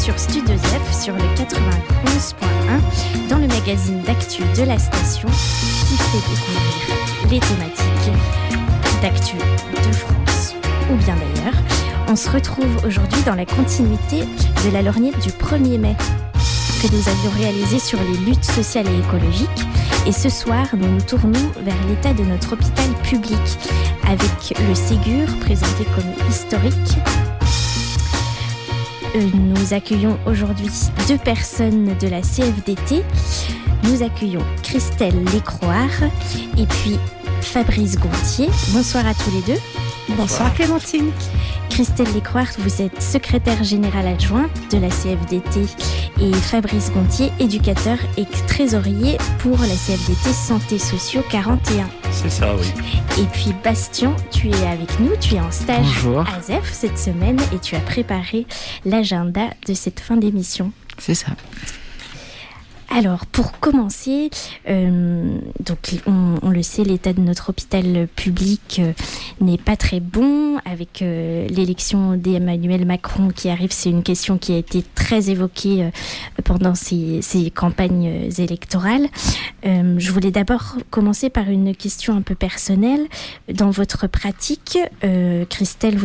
sur Studio ZEF sur le 91.1 dans le magazine d'actu de la station qui fait découvrir les thématiques d'actu de France ou bien d'ailleurs. On se retrouve aujourd'hui dans la continuité de la lorgnette du 1er mai que nous avions réalisée sur les luttes sociales et écologiques. Et ce soir, nous nous tournons vers l'état de notre hôpital public avec le Ségur présenté comme historique. Nous accueillons aujourd'hui 2 personnes de la CFDT. Nous accueillons Christelle Lécroire et puis Fabrice Gontier. Bonsoir à tous les deux. Bonsoir Clémentine. Christelle Lécroire, vous êtes secrétaire générale adjointe de la CFDT et Fabrice Gontier, éducateur et trésorier pour la CFDT Santé Sociaux 41. C'est ça, oui. Et puis Bastien, tu es avec nous, tu es en stage Bonjour. à ZEF cette semaine et tu as préparé l'agenda de cette fin d'émission. C'est ça. Alors, pour commencer, donc on le sait, l'état de notre hôpital public n'est pas très bon. Avec l'élection d'Emmanuel Macron qui arrive, c'est une question qui a été très évoquée pendant ces campagnes électorales. Je voulais d'abord commencer par une question un peu personnelle. Dans votre pratique, Christelle,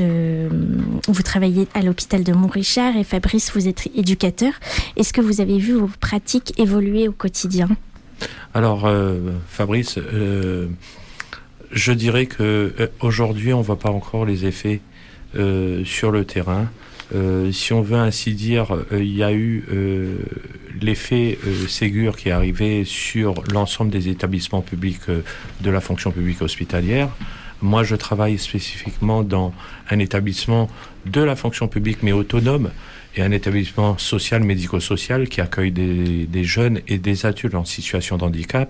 vous travaillez à l'hôpital de Montrichard et Fabrice, vous êtes éducateur. Est-ce que vous avez vu vos pratiques évoluer au quotidien? Alors, Fabrice, je dirais que aujourd'hui, on ne voit pas encore les effets sur le terrain. Si on veut ainsi dire, il y a eu l'effet Ségur qui est arrivé sur l'ensemble des établissements publics de la fonction publique hospitalière. Moi, je travaille spécifiquement dans un établissement de la fonction publique, mais autonome, et un établissement social, médico-social, qui accueille des jeunes et des adultes en situation de handicap.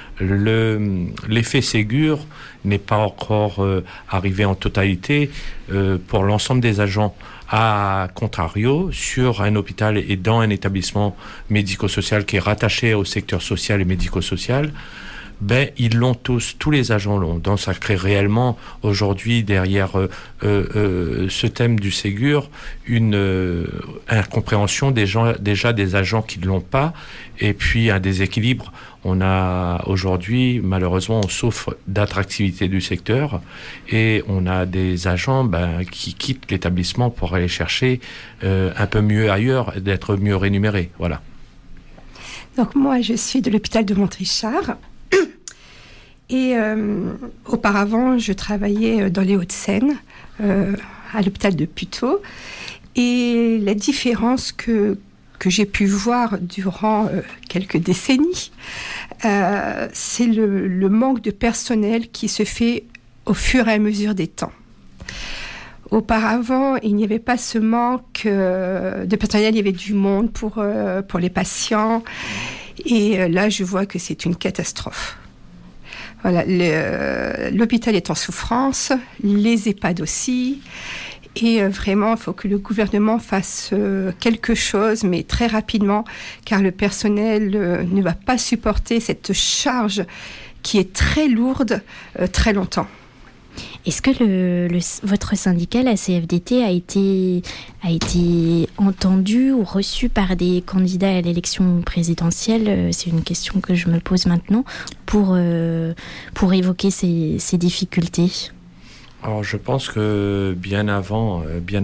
L'effet Ségur n'est pas encore arrivé en totalité pour l'ensemble des agents. À contrario, sur un hôpital et dans un établissement médico-social qui est rattaché au secteur social et médico-social, ils l'ont tous les agents l'ont. Donc ça crée réellement aujourd'hui derrière ce thème du Ségur une incompréhension déjà des agents qui ne l'ont pas, et puis un déséquilibre. On a aujourd'hui, malheureusement, on souffre d'attractivité du secteur et on a des agents qui quittent l'établissement pour aller chercher un peu mieux ailleurs, d'être mieux rémunérés. Voilà. Donc moi, je suis de l'hôpital de Montrichard. Et auparavant, je travaillais dans les Hauts-de-Seine, à l'hôpital de Puteaux. Et la différence que j'ai pu voir durant quelques décennies, c'est le manque de personnel qui se fait au fur et à mesure des temps. Auparavant, il n'y avait pas ce manque de personnel, il y avait du monde pour les patients. Et là, je vois que c'est une catastrophe. Voilà, l'hôpital est en souffrance, les EHPAD aussi, et vraiment, il faut que le gouvernement fasse quelque chose, mais très rapidement, car le personnel ne va pas supporter cette charge qui est très lourde très longtemps. Est-ce que votre syndicat, la CFDT, a été entendu ou reçu par des candidats à l'élection présidentielle? C'est une question que je me pose maintenant pour évoquer ces difficultés. Alors je pense que bien avant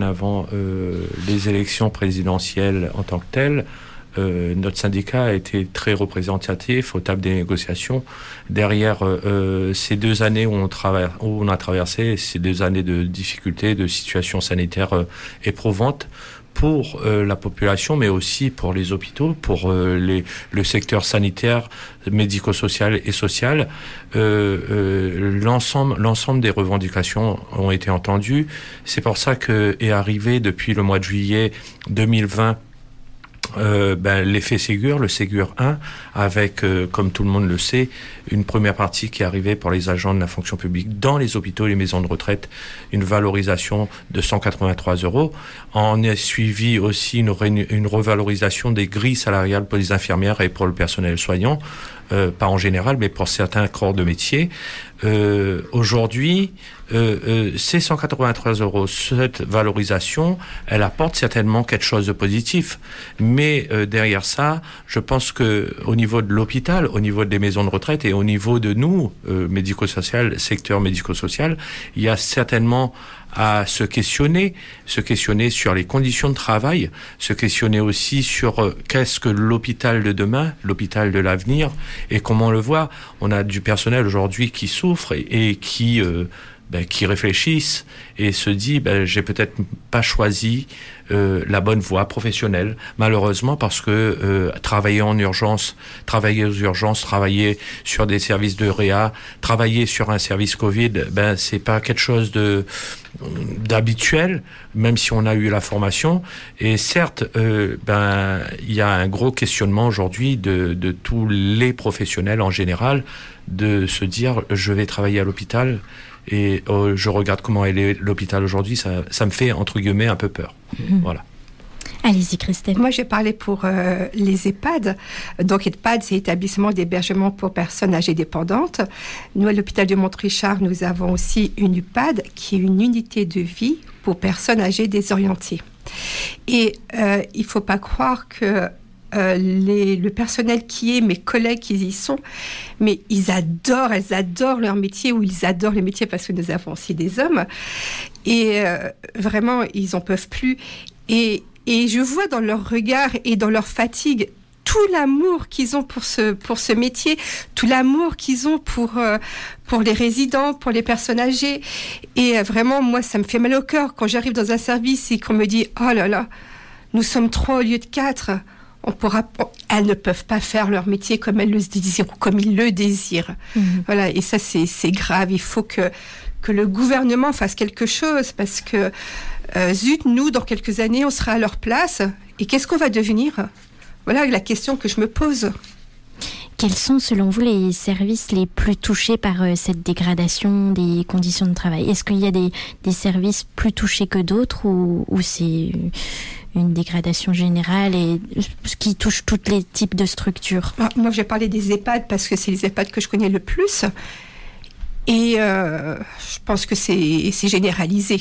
les élections présidentielles en tant que telles, notre syndicat a été très représentatif aux tables des négociations. Derrière ces 2 années où on a traversé, ces 2 années de difficultés, de situations sanitaires éprouvantes pour la population, mais aussi pour les hôpitaux, pour le secteur sanitaire, médico-social et social, l'ensemble des revendications ont été entendues. C'est pour ça que est arrivé depuis le mois de juillet 2020 l'effet Ségur, le Ségur 1, avec, comme tout le monde le sait, une première partie qui est arrivée pour les agents de la fonction publique dans les hôpitaux et les maisons de retraite, une valorisation de 183 €. En est suivi aussi une revalorisation des grilles salariales pour les infirmières et pour le personnel soignant. pas en général, mais pour certains corps de métier. Aujourd'hui, ces 183 €, cette valorisation, elle apporte certainement quelque chose de positif. Mais derrière ça, je pense que au niveau de l'hôpital, au niveau des maisons de retraite et au niveau de nous, médico-social, secteur médico-social, il y a certainement à se questionner sur les conditions de travail, se questionner aussi sur qu'est-ce que l'hôpital de demain, l'hôpital de l'avenir, et comment on le voit. On a du personnel aujourd'hui qui souffre et qui réfléchissent et se dit j'ai peut-être pas choisi la bonne voie professionnelle, malheureusement, parce que travailler aux urgences, travailler sur des services de réa, travailler sur un service Covid, c'est pas quelque chose d'habituel, même si on a eu la formation. Et certes, il y a un gros questionnement aujourd'hui de tous les professionnels en général, de se dire je vais travailler à l'hôpital et je regarde comment est l'hôpital aujourd'hui, ça me fait entre guillemets un peu peur. Voilà. Allez-y, Christelle. Moi, j'ai parlé pour les EHPAD. Donc, EHPAD, c'est établissement d'hébergement pour personnes âgées dépendantes. Nous, à l'hôpital de Montrichard, nous avons aussi une EHPAD qui est une unité de vie pour personnes âgées désorientées. Et il ne faut pas croire que le personnel qui est, mes collègues qui y sont, mais elles adorent leur métier, ou ils adorent le métier parce que nous avons aussi des hommes. Et vraiment, ils n'en peuvent plus. Et je vois dans leur regard et dans leur fatigue tout l'amour qu'ils ont pour ce métier, tout l'amour qu'ils ont pour les résidents, pour les personnes âgées. Et vraiment, moi, ça me fait mal au cœur quand j'arrive dans un service et qu'on me dit « Oh là là, nous sommes 3 au lieu de 4 ». Elles ne peuvent pas faire leur métier comme elles le désirent, comme ils le désirent. Voilà, et ça, c'est grave. Il faut que le gouvernement fasse quelque chose, parce que nous, dans quelques années, on sera à leur place. Et qu'est-ce qu'on va devenir ? Voilà la question que je me pose. Quels sont, selon vous, les services les plus touchés par cette dégradation des conditions de travail ? Est-ce qu'il y a des services plus touchés que d'autres, ou c'est une dégradation générale et qui touche tous les types de structures ? Moi, j'ai parlé des EHPAD parce que c'est les EHPAD que je connais le plus. Et je pense que c'est généralisé.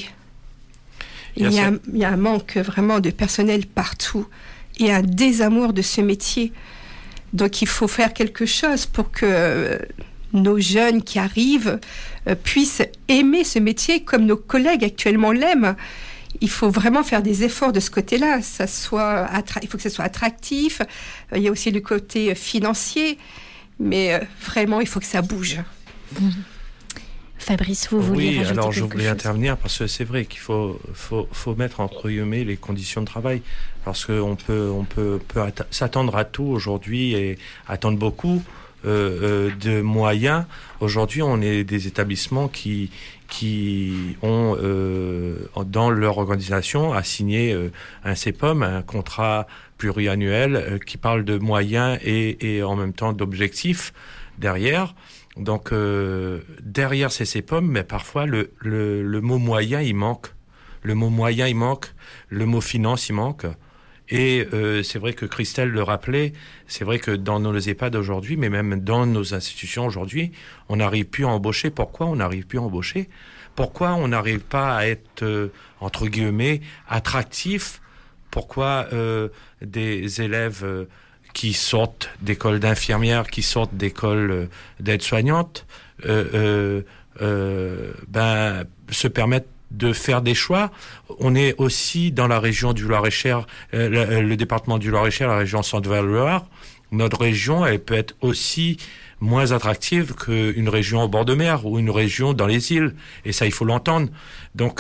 Il y a un manque vraiment de personnel partout et un désamour de ce métier. Donc, il faut faire quelque chose pour que nos jeunes qui arrivent puissent aimer ce métier comme nos collègues actuellement l'aiment. Il faut vraiment faire des efforts de ce côté-là. Il faut que ça soit attractif. Il y a aussi le côté financier. Mais vraiment, il faut que ça bouge. Fabrice, vous vouliez rajouter quelque chose ? Oui, alors je voulais intervenir parce que c'est vrai qu'il faut mettre entre guillemets les conditions de travail, parce qu'on peut s'attendre à tout aujourd'hui et attendre beaucoup de moyens. Aujourd'hui, on est des établissements qui ont dans leur organisation assigné un CEPOM, un contrat pluriannuel qui parle de moyens et en même temps d'objectifs derrière. Donc derrière ces CEPOM, mais parfois le mot moyen il manque, le mot finance il manque. Et c'est vrai que Christelle le rappelait, c'est vrai que dans nos EHPAD aujourd'hui, mais même dans nos institutions aujourd'hui, on n'arrive plus à embaucher. Pourquoi on n'arrive plus à embaucher ? Pourquoi on n'arrive pas à être, entre guillemets, attractif ? Pourquoi des élèves qui sortent d'écoles d'infirmières, qui sortent d'écoles d'aides-soignantes, se permettent de faire des choix. On est aussi dans la région du Loir-et-Cher, le département du Loir-et-Cher, la région Centre-Val-de-Loire. Notre région, elle peut être aussi moins attractive qu'une région au bord de mer ou une région dans les îles. Et ça, il faut l'entendre. Donc,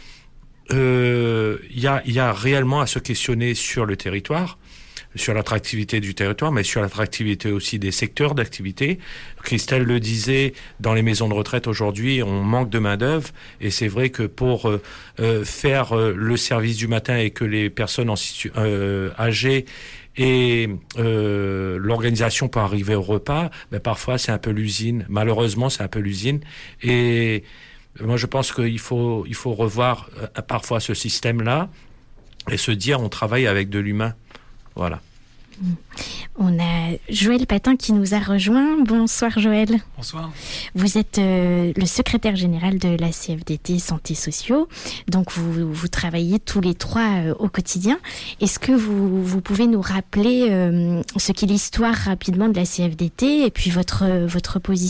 y a réellement à se questionner sur le territoire, sur l'attractivité du territoire, mais sur l'attractivité aussi des secteurs d'activité. Christelle le disait, dans les maisons de retraite aujourd'hui, on manque de main-d'œuvre, et c'est vrai que pour faire le service du matin et que les personnes âgées et l'organisation pour arriver au repas, parfois c'est un peu l'usine. Malheureusement, c'est un peu l'usine. Et moi, je pense qu'il faut revoir parfois ce système-là et se dire on travaille avec de l'humain. Voilà. On a Joël Patin qui nous a rejoint. Bonsoir Joël. Bonsoir. Vous êtes le secrétaire général de la CFDT Santé Sociaux. Donc vous travaillez tous les trois au quotidien. Est-ce que vous pouvez nous rappeler ce qu'est l'histoire rapidement de la CFDT et puis votre positionnement ?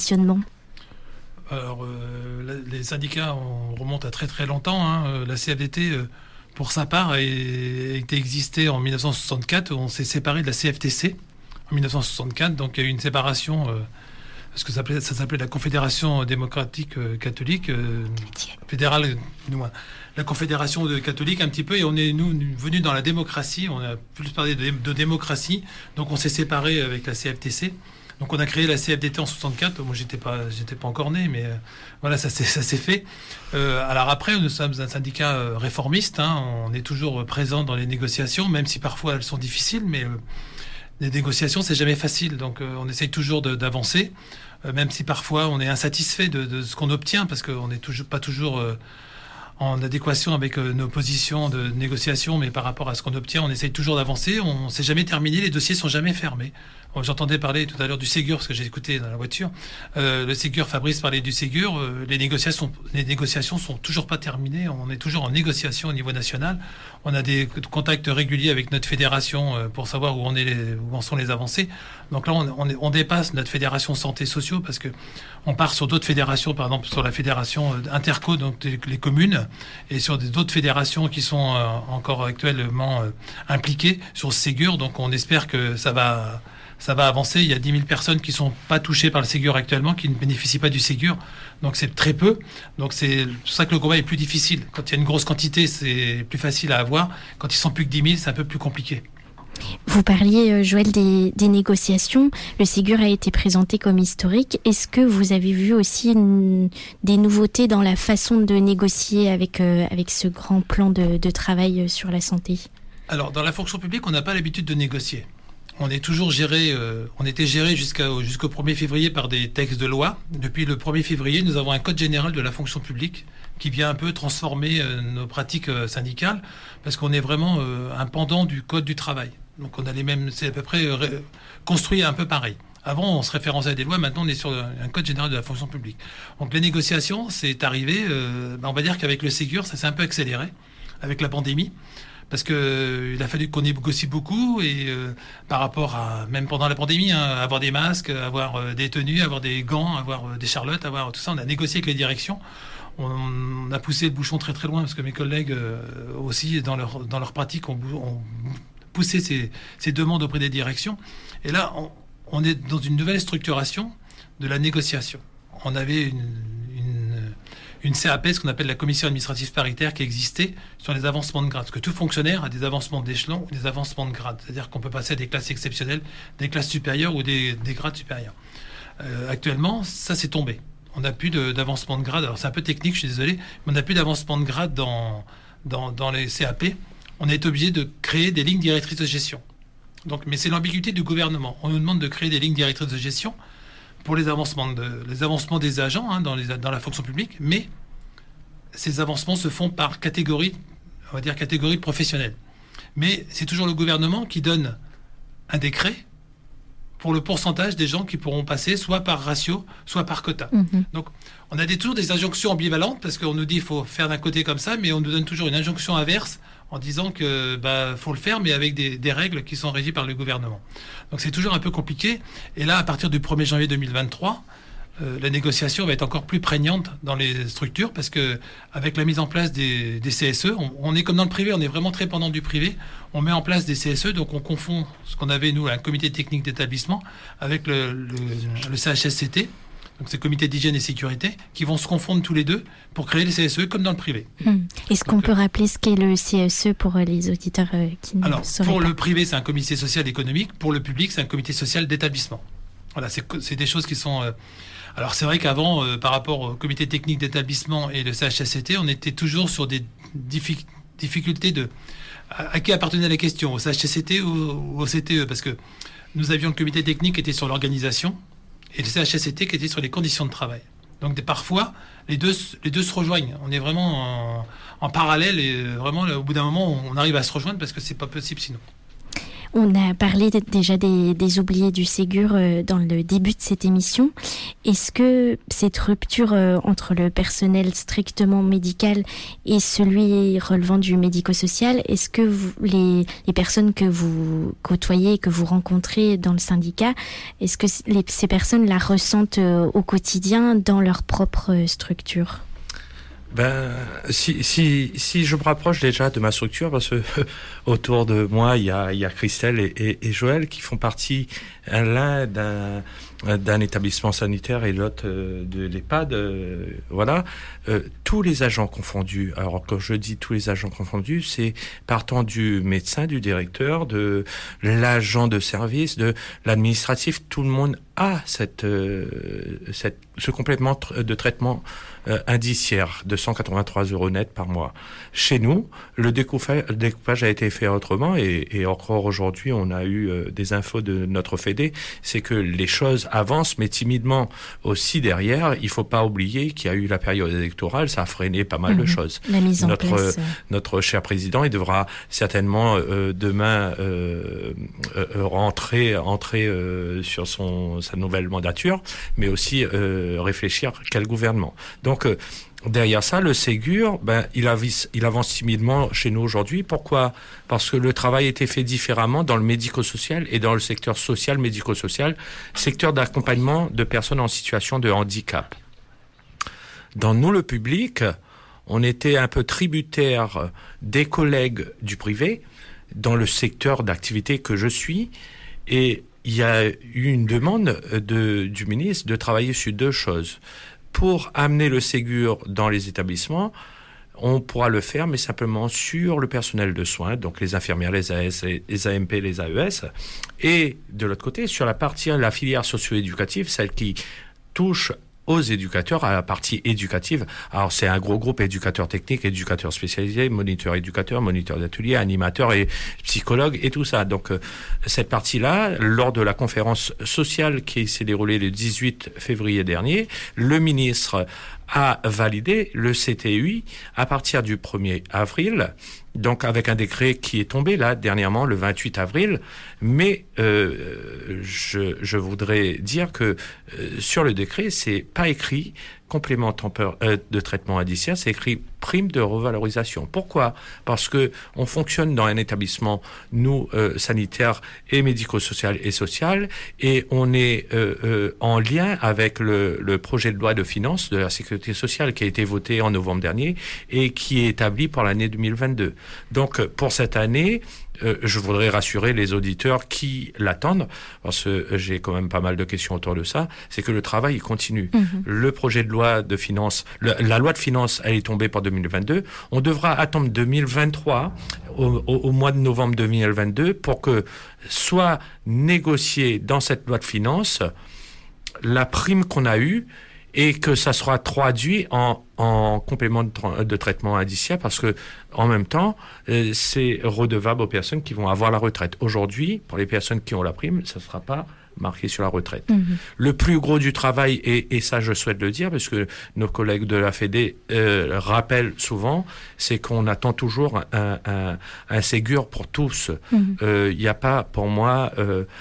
Alors, les syndicats remontent à très très longtemps. La CFDT, pour sa part, a existé en 1964. On s'est séparé de la CFTC en 1964. Donc, il y a eu une séparation, parce que ça s'appelait la Confédération démocratique catholique, fédérale, la Confédération catholique un petit peu. Et on est, nous, venus dans la démocratie. On a plus parlé de démocratie. Donc, on s'est séparé avec la CFTC. Donc on a créé la CFDT en 64. Moi j'étais pas encore né, mais voilà, ça s'est fait. Alors après, nous sommes un syndicat réformiste. On est toujours présent dans les négociations, même si parfois elles sont difficiles. Mais les négociations, c'est jamais facile. Donc on essaye toujours d'avancer, même si parfois on est insatisfait de ce qu'on obtient, parce qu'on n'est pas toujours en adéquation avec nos positions de négociation, mais par rapport à ce qu'on obtient, on essaye toujours d'avancer. On ne s'est jamais terminé, les dossiers sont jamais fermés. J'entendais parler tout à l'heure du Ségur, parce que j'ai écouté dans la voiture. Le Ségur, Fabrice parlait du Ségur. Les négociations sont toujours pas terminées. On est toujours en négociation au niveau national. On a des contacts réguliers avec notre fédération pour savoir où en sont les avancées. Donc là, on dépasse notre fédération santé sociaux, parce que on part sur d'autres fédérations, par exemple sur la fédération Interco, donc les communes, et sur d'autres fédérations qui sont encore actuellement impliquées sur ce Ségur. Donc on espère que ça va avancer. Il y a 10 000 personnes qui ne sont pas touchées par le Ségur actuellement, qui ne bénéficient pas du Ségur. Donc c'est très peu. Donc c'est pour ça que le combat est plus difficile. Quand il y a une grosse quantité, c'est plus facile à avoir. Quand ils sont plus que 10 000, c'est un peu plus compliqué. Vous parliez, Joël, des négociations. Le Ségur a été présenté comme historique. Est-ce que vous avez vu aussi des nouveautés dans la façon de négocier avec ce grand plan de travail sur la santé ? Alors, dans la fonction publique, on n'a pas l'habitude de négocier. On est toujours géré, on était géré jusqu'au 1er février par des textes de loi. Depuis le 1er février, nous avons un code général de la fonction publique qui vient un peu transformer nos pratiques syndicales, parce qu'on est vraiment un pendant du code du travail. Donc on a les mêmes, c'est à peu près construit un peu pareil. Avant, on se référençait à des lois, maintenant on est sur un code général de la fonction publique. Donc les négociations, c'est arrivé, on va dire qu'avec le Ségur, ça s'est un peu accéléré avec la pandémie. Parce qu'il a fallu qu'on négocie beaucoup, et par rapport à, même pendant la pandémie, avoir des masques, avoir des tenues, avoir des gants, avoir des charlottes, avoir tout ça, on a négocié avec les directions. On a poussé le bouchon très très loin, parce que mes collègues aussi, dans leur pratique, ont poussé ces demandes auprès des directions. Et là, on est dans une nouvelle structuration de la négociation. On avait une CAP, ce qu'on appelle la commission administrative paritaire, qui existait sur les avancements de grade. Parce que tout fonctionnaire a des avancements d'échelon ou des avancements de grade. C'est-à-dire qu'on peut passer à des classes exceptionnelles, des classes supérieures ou des grades supérieurs. Actuellement, ça s'est tombé. On n'a plus d'avancement de grade. Alors c'est un peu technique, je suis désolé, mais on n'a plus d'avancement de grade dans les CAP. On est obligé de créer des lignes directrices de gestion. Donc, mais c'est l'ambiguïté du gouvernement. On nous demande de créer des lignes directrices de gestion pour les avancements des agents dans la fonction publique, mais ces avancements se font par catégorie, on va dire catégorie professionnelle. Mais c'est toujours le gouvernement qui donne un décret pour le pourcentage des gens qui pourront passer, soit par ratio, soit par quota. Donc, on a toujours des injonctions ambivalentes, parce qu'on nous dit qu'il faut faire d'un côté comme ça, mais on nous donne toujours une injonction inverse en disant que faut le faire, mais avec des règles qui sont régies par le gouvernement. Donc c'est toujours un peu compliqué. Et là, à partir du 1er janvier 2023, la négociation va être encore plus prégnante dans les structures, parce que avec la mise en place des CSE, on est comme dans le privé, on est vraiment très pendant du privé. On met en place des CSE, donc on confond ce qu'on avait, nous, un comité technique d'établissement, avec le CHSCT, donc c'est le comité d'hygiène et sécurité, qui vont se confondre tous les deux pour créer les CSE comme dans le privé. Est-ce qu'on peut rappeler ce qu'est le CSE pour les auditeurs qui ne sauraient pas ? Pour le privé, c'est un comité social économique. Pour le public, c'est un comité social d'établissement. Voilà, c'est des choses qui sont... Alors c'est vrai qu'avant, par rapport au comité technique d'établissement et le CHSCT, on était toujours sur des difficultés à qui appartenait la question, au CHSCT ou au CTE, parce que nous avions le comité technique qui était sur l'organisation et le CHSCT qui était sur les conditions de travail. Donc parfois, les deux se rejoignent. On est vraiment en parallèle, et vraiment, au bout d'un moment, on arrive à se rejoindre, parce que c'est pas possible sinon. On a parlé déjà des oubliés du Ségur dans le début de cette émission. Est-ce que cette rupture entre le personnel strictement médical et celui relevant du médico-social, est-ce que les personnes que vous côtoyez, que vous rencontrez dans le syndicat, est-ce que ces personnes la ressentent au quotidien dans leur propre structure ? Si je me rapproche déjà de ma structure, parce que autour de moi, il y a Christelle et Joël qui font partie l'un d'un établissement sanitaire et l'autre de l'EHPAD, voilà. Tous les agents confondus, alors quand je dis tous les agents confondus, c'est partant du médecin, du directeur, de l'agent de service, de l'administratif, tout le monde a ce complément de traitement indiciaire de 183 € net par mois. Chez nous, le découpage a été fait autrement et encore aujourd'hui, on a eu des infos de notre Fédé, c'est que les choses avancent, mais timidement aussi derrière. Il faut pas oublier qu'il y a eu la période électorale, ça a freiné pas mal de choses. La mise en place. Notre cher président, il devra certainement demain entrer sur sa nouvelle mandature, mais aussi réfléchir quel gouvernement. Donc derrière ça, le Ségur, il avance timidement chez nous aujourd'hui. Pourquoi ? Parce que le travail a été fait différemment dans le médico-social et dans le secteur social, médico-social, secteur d'accompagnement de personnes en situation de handicap. Dans nous, le public, on était un peu tributaire des collègues du privé dans le secteur d'activité que je suis, et il y a eu une demande du ministre de travailler sur deux choses. Pour amener le Ségur dans les établissements, on pourra le faire, mais simplement sur le personnel de soins, donc les infirmières, les AS, les AMP, les AES, et de l'autre côté, sur la filière socio-éducative, celle qui touche aux éducateurs, à la partie éducative. Alors, c'est un gros groupe éducateurs techniques, éducateurs spécialisés, moniteurs éducateurs, moniteurs d'ateliers, animateurs et psychologues et tout ça. Donc, cette partie-là, lors de la conférence sociale qui s'est déroulée le 18 février dernier, le ministre a validé le CTUI à partir du 1er avril, donc avec un décret qui est tombé là dernièrement le 28 avril, mais je voudrais dire que sur le décret, c'est pas écrit complément de traitement indiciaire, c'est écrit prime de revalorisation. Pourquoi ? Parce que on fonctionne dans un établissement, nous, sanitaire et médico-social et social, et on est en lien avec le projet de loi de finances de la sécurité sociale qui a été voté en novembre dernier et qui est établi pour l'année 2022. Donc, pour cette année, je voudrais rassurer les auditeurs qui l'attendent, parce que j'ai quand même pas mal de questions autour de ça, c'est que le travail il continue. Le projet de loi de finances, la loi de finances, elle est tombée pour 2022. On devra attendre 2023, au mois de novembre 2022, pour que soit négociée dans cette loi de finances la prime qu'on a eue, et que ça sera traduit en complément de traitement indiciaire, parce que en même temps, c'est redevable aux personnes qui vont avoir la retraite. Aujourd'hui, pour les personnes qui ont la prime, ça ne sera pas marqué sur la retraite. Le plus gros du travail, et ça je souhaite le dire, parce que nos collègues de la Fédé rappellent souvent, c'est qu'on attend toujours un Ségur pour tous. Il n'y a pas, pour moi,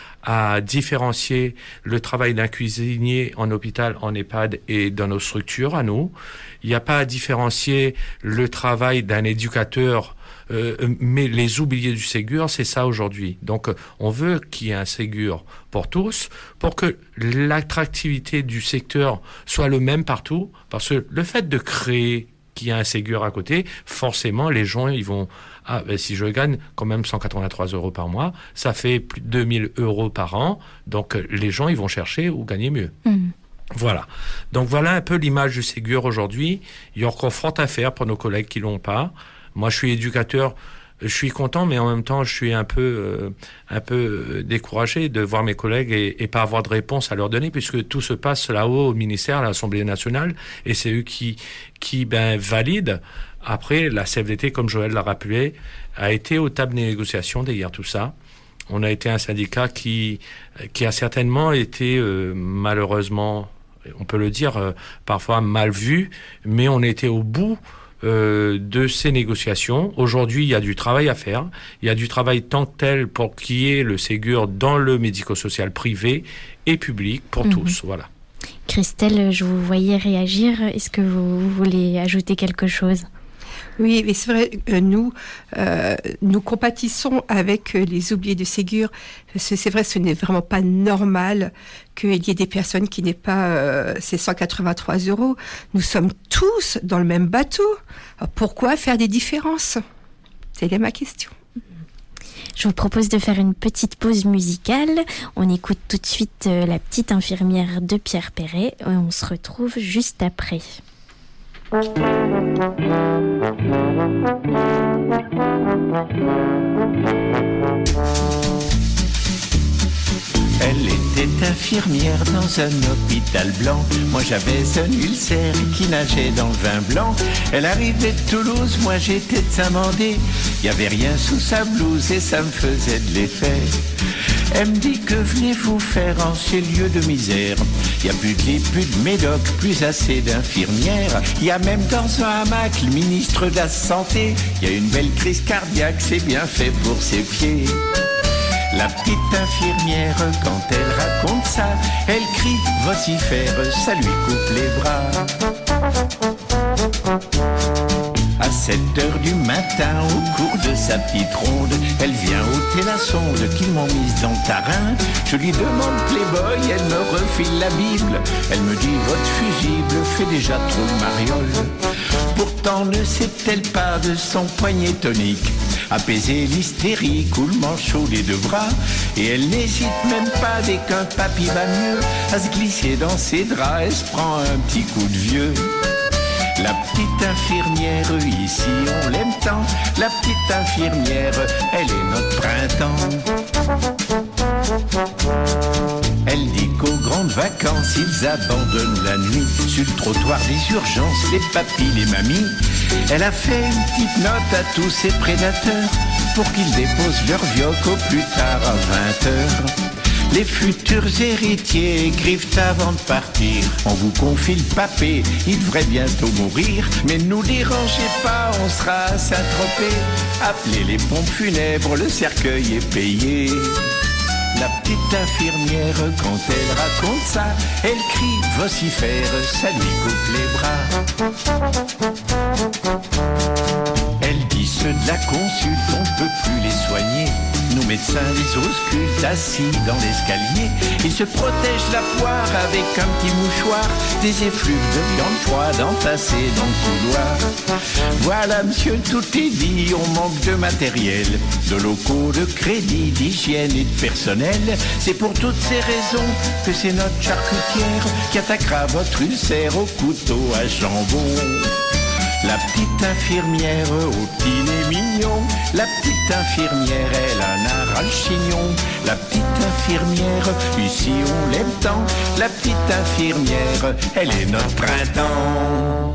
à différencier le travail d'un cuisinier en hôpital, en EHPAD et dans nos structures à nous. Il n'y a pas à différencier le travail d'un éducateur, mais les oubliés du Ségur, c'est ça aujourd'hui. Donc, on veut qu'il y ait un Ségur pour tous, pour que l'attractivité du secteur soit le même partout, parce que le fait de créer qu'il y ait un Ségur à côté, forcément, les gens, ils vont... Ah, ben si je gagne quand même 183 € par mois, ça fait plus de 2000 € par an, donc les gens, ils vont chercher où gagner mieux. Voilà. Donc voilà un peu l'image du Ségur aujourd'hui. Il y a encore fort à faire pour nos collègues qui l'ont pas. Moi, je suis éducateur, je suis content, mais en même temps, je suis un peu découragé de voir mes collègues et pas avoir de réponse à leur donner, puisque tout se passe là-haut au ministère, à l'Assemblée nationale, et c'est eux qui valident. Après, la CFDT, comme Joël l'a rappelé, a été aux tables des négociations derrière tout ça. On a été un syndicat qui a certainement été malheureusement, on peut le dire, parfois mal vu, mais on était au bout de ces négociations. Aujourd'hui, il y a du travail à faire. Il y a du travail tant que tel pour qu'il y ait le Ségur dans le médico-social privé et public pour tous. Voilà. Christelle, je vous voyais réagir. Est-ce que vous voulez ajouter quelque chose ? Oui, mais c'est vrai, nous compatissons avec les oubliés du Ségur. C'est vrai, ce n'est vraiment pas normal qu'il y ait des personnes qui n'aient pas ces 183 €. Nous sommes tous dans le même bateau. Alors pourquoi faire des différences ? C'est là ma question. Je vous propose de faire une petite pause musicale. On écoute tout de suite La petite infirmière de Pierre Perret et on se retrouve juste après. Elle était infirmière dans un hôpital blanc. Moi j'avais un ulcère qui nageait dans le vin blanc. Elle arrivait de Toulouse, moi j'étais de Saint-Mandé. Y avait rien sous sa blouse et ça me faisait de l'effet. Elle me dit que venez-vous faire en ces lieux de misère. Y a plus de lit, plus de médoc, plus assez d'infirmières. Y a même dans un hamac le ministre de la Santé. Y a une belle crise cardiaque, c'est bien fait pour ses pieds. La petite infirmière, quand elle raconte ça, elle crie, vocifère, ça lui coupe les bras. À 7h du matin, au cours de sa petite ronde, elle vient ôter la sonde qu'ils m'ont mise dans le tarin. Je lui demande Playboy, elle me refile la Bible. Elle me dit, votre fusible fait déjà trop de mariole. Pourtant ne sait-elle pas de son poignet tonique apaiser l'hystérique ou le manchot des deux bras. Et elle n'hésite même pas dès qu'un papy va mieux à se glisser dans ses draps. Elle se prend un petit coup de vieux. La petite infirmière, ici on l'aime tant. La petite infirmière, elle est notre printemps. Elle dit qu'aux grandes vacances, ils abandonnent la nuit sur le trottoir des urgences, les papis, les mamies. Elle a fait une petite note à tous ses prédateurs pour qu'ils déposent leur vioque au plus tard à 20h. Les futurs héritiers écrivent avant de partir. On vous confie le papé, il devrait bientôt mourir. Mais ne nous dérangez pas, on sera à Saint-Tropez. Appelez les pompes funèbres, le cercueil est payé. La petite infirmière, quand elle raconte ça, elle crie, vocifère, ça lui coupe les bras. Elle dit ceux de la consulte, on ne peut plus les soigner. Nous médecins les auscultes assis dans l'escalier. Ils se protègent la poire avec un petit mouchoir. Des effluves de viande froide entassés dans le couloir. Voilà monsieur, tout est dit, on manque de matériel, de locaux, de crédit, d'hygiène et de personnel. C'est pour toutes ces raisons que c'est notre charcutière qui attaquera votre ulcère au couteau à jambon. La petite infirmière au petit nez mignon. La petite infirmière, elle en a ras le chignon. La petite infirmière, ici on l'aime tant. La petite infirmière, elle est notre printemps.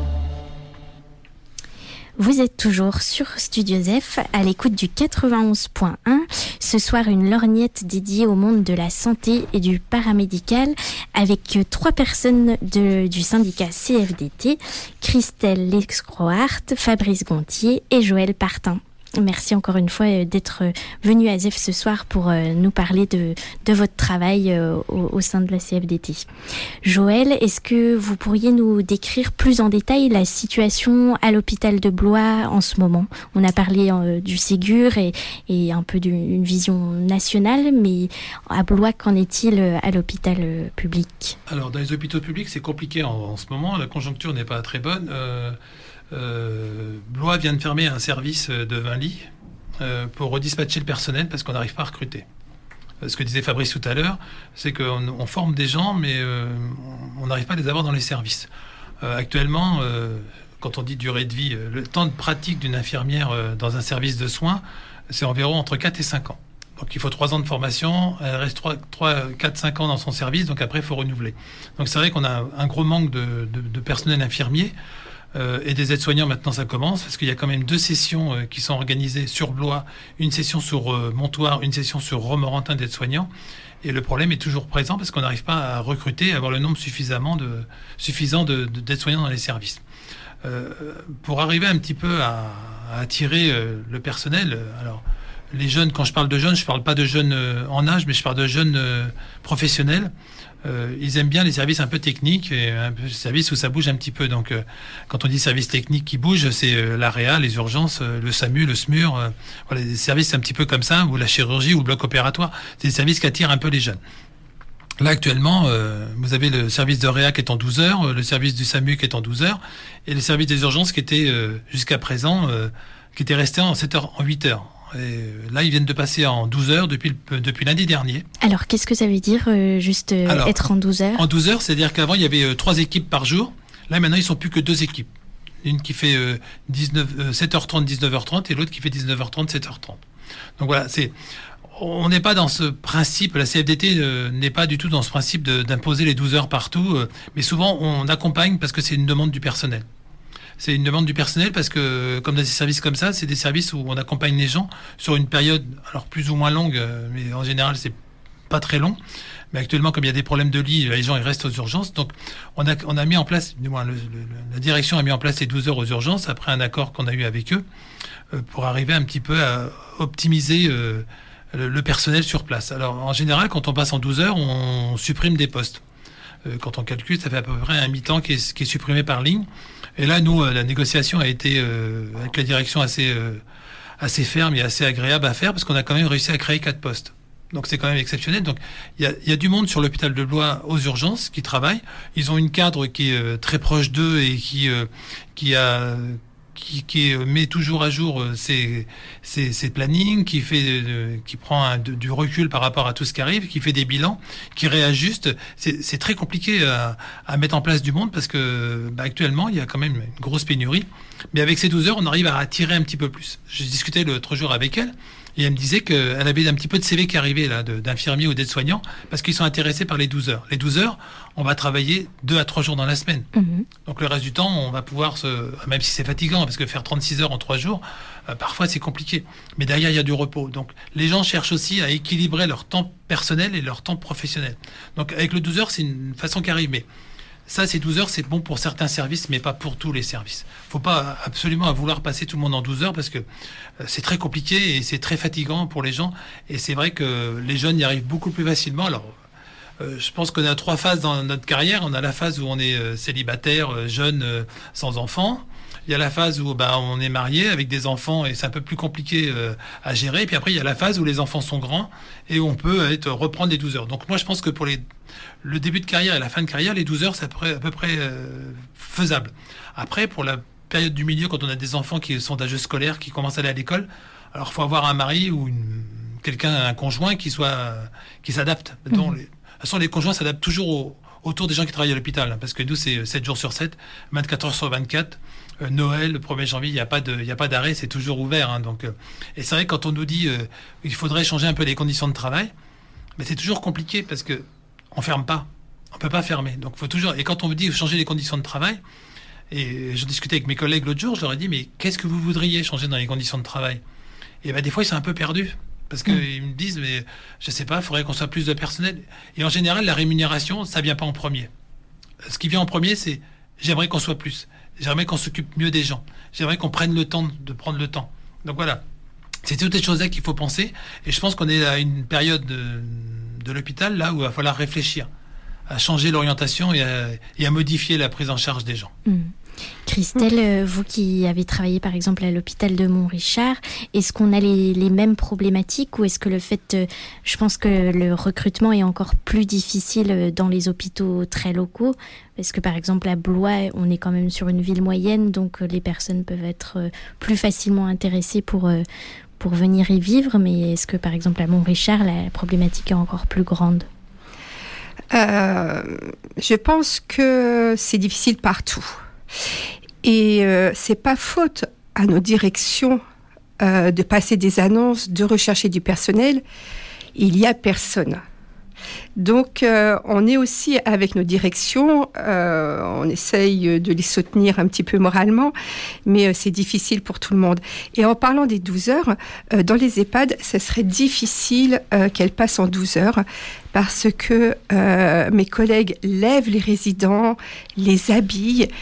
Vous êtes toujours sur Studio Zef, à l'écoute du 91.1. Ce soir, une lorgnette dédiée au monde de la santé et du paramédical avec 3 personnes du syndicat CFDT, Christelle Lexcroart, Fabrice Gontier et Joël Partin. Merci encore une fois d'être venu à Zef ce soir pour nous parler de votre travail au sein de la CFDT. Joël, est-ce que vous pourriez nous décrire plus en détail la situation à l'hôpital de Blois en ce moment ? On a parlé du Ségur et un peu d'une vision nationale, mais à Blois, qu'en est-il à l'hôpital public ? Alors, dans les hôpitaux publics, c'est compliqué en ce moment. La conjoncture n'est pas très bonne. Blois vient de fermer un service de 20 lits pour redispatcher le personnel parce qu'on n'arrive pas à recruter. Ce que disait Fabrice tout à l'heure, c'est qu'on forme des gens, mais on n'arrive pas à les avoir dans les services. Actuellement, quand on dit durée de vie, le temps de pratique d'une infirmière dans un service de soins, c'est environ entre 4 et 5 ans. Donc il faut 3 ans de formation, elle reste 4-5 ans dans son service, donc après il faut renouveler. Donc c'est vrai qu'on a un gros manque de personnel infirmier. Et des aides-soignants, maintenant ça commence, parce qu'il y a quand même 2 sessions qui sont organisées sur Blois, une session sur Montoire, une session sur Romorantin d'aides-soignants. Et le problème est toujours présent parce qu'on n'arrive pas à recruter, à avoir le nombre suffisant d'aides-soignants dans les services. pour arriver un petit peu à attirer le personnel. Alors, les jeunes, quand je parle de jeunes, je ne parle pas de jeunes en âge, mais je parle de jeunes professionnels. Ils aiment bien les services un peu techniques, et un peu les services où ça bouge un petit peu. Donc, quand on dit services techniques qui bougent, c'est l'AREA, les urgences, le SAMU, le SMUR, voilà, des services un petit peu comme ça, ou la chirurgie, ou le bloc opératoire. C'est des services qui attirent un peu les jeunes. Là, actuellement, vous avez le service de réa qui est en 12 heures, le service du SAMU qui est en 12 heures, et le service des urgences qui était, jusqu'à présent, qui était resté en 7 heures, en 8 heures. Et là, ils viennent de passer en 12 heures depuis lundi dernier. Alors, qu'est-ce que ça veut dire, être en 12 heures ? En 12 heures, c'est-à-dire qu'avant, il y avait 3 équipes par jour. Là, maintenant, ils ne sont plus que 2 équipes. Une qui fait 7h30, 19h30, et l'autre qui fait 19h30, 7h30. Donc voilà, on n'est pas dans ce principe, la CFDT n'est pas du tout dans ce principe d'imposer les 12 heures partout, mais souvent, on accompagne parce que c'est une demande du personnel. C'est une demande du personnel parce que, comme dans des services comme ça, c'est des services où on accompagne les gens sur une période, alors plus ou moins longue, mais en général, c'est pas très long. Mais actuellement, comme il y a des problèmes de lit, les gens ils restent aux urgences. Donc, on a mis en place, du moins, la direction a mis en place les 12 heures aux urgences après un accord qu'on a eu avec eux pour arriver un petit peu à optimiser le personnel sur place. Alors, en général, quand on passe en 12 heures, on supprime des postes. Quand on calcule, ça fait à peu près un mi-temps qui est supprimé par ligne. Et là, nous, la négociation a été avec la direction assez ferme et assez agréable à faire parce qu'on a quand même réussi à créer 4 postes. Donc c'est quand même exceptionnel. Donc il y a du monde sur l'hôpital de Blois aux urgences qui travaillent. Ils ont une cadre qui est très proche d'eux et qui met toujours à jour ses plannings, qui prend du recul par rapport à tout ce qui arrive, qui fait des bilans, qui réajuste. C'est très compliqué à mettre en place du monde parce que actuellement, il y a quand même une grosse pénurie. Mais avec ces 12 heures, on arrive à attirer un petit peu plus. J'ai discuté l'autre jour avec elle et elle me disait qu'elle avait un petit peu de CV qui arrivait là, d'infirmiers ou d'aides-soignants parce qu'ils sont intéressés par les 12 heures. Les 12 heures, on va travailler 2 à 3 jours dans la semaine. Mmh. Donc le reste du temps, on va pouvoir même si c'est fatigant, parce que faire 36 heures en 3 jours, parfois c'est compliqué. Mais derrière, il y a du repos. Donc les gens cherchent aussi à équilibrer leur temps personnel et leur temps professionnel. Donc avec le 12 heures, c'est une façon qui arrive. Mais ça, ces 12 heures, c'est bon pour certains services, mais pas pour tous les services. Il ne faut pas absolument vouloir passer tout le monde en 12 heures parce que c'est très compliqué et c'est très fatigant pour les gens. Et c'est vrai que les jeunes y arrivent beaucoup plus facilement. Alors, je pense qu'on a 3 phases dans notre carrière. On a la phase où on est célibataire, jeune, sans enfants. Il y a la phase où on est marié avec des enfants et c'est un peu plus compliqué à gérer. Et puis après, il y a la phase où les enfants sont grands et où on peut reprendre les 12 heures. Donc moi, je pense que pour le début de carrière et la fin de carrière, les 12 heures, c'est à peu près faisable. Après, pour la période du milieu, quand on a des enfants qui sont d'âge scolaire, qui commencent à aller à l'école, alors il faut avoir un mari ou un conjoint qui s'adapte. De toute façon, les conjoints s'adaptent toujours autour des gens qui travaillent à l'hôpital, parce que nous, c'est 7 jours sur 7, 24 heures sur 24. Noël, le 1er janvier, il n'y a pas d'arrêt, c'est toujours ouvert. Et c'est vrai que quand on nous dit qu'il faudrait changer un peu les conditions de travail, mais c'est toujours compliqué parce que on ferme pas, on peut pas fermer. Donc faut toujours. Et quand on vous dit changer les conditions de travail, et je discutais avec mes collègues l'autre jour, je leur ai dit mais qu'est-ce que vous voudriez changer dans les conditions de travail ? Et des fois ils sont un peu perdus parce qu'ils me disent mais je sais pas, il faudrait qu'on soit plus de personnel. Et en général la rémunération ça vient pas en premier. Ce qui vient en premier c'est j'aimerais qu'on soit plus. J'aimerais qu'on s'occupe mieux des gens. J'aimerais qu'on prenne le temps de prendre le temps. Donc voilà. C'est toutes ces choses-là qu'il faut penser. Et je pense qu'on est à une période de l'hôpital là où il va falloir réfléchir à changer l'orientation et à modifier la prise en charge des gens. Mmh. Christelle, vous qui avez travaillé par exemple à l'hôpital de Montrichard, est-ce qu'on a les mêmes problématiques ou est-ce que le fait, je pense que le recrutement est encore plus difficile dans les hôpitaux très locaux, parce que par exemple à Blois, on est quand même sur une ville moyenne, donc les personnes peuvent être plus facilement intéressées pour venir y vivre, mais est-ce que par exemple à Montrichard, la problématique est encore plus grande ? Je pense que c'est difficile partout. Et c'est pas faute à nos directions de passer des annonces, de rechercher du personnel. Il y a personne. Donc, on est aussi avec nos directions, on essaye de les soutenir un petit peu moralement, mais c'est difficile pour tout le monde. Et en parlant des 12 heures, dans les EHPAD, ça serait difficile qu'elles passent en 12 heures parce que mes collègues lèvent les résidents, les habillent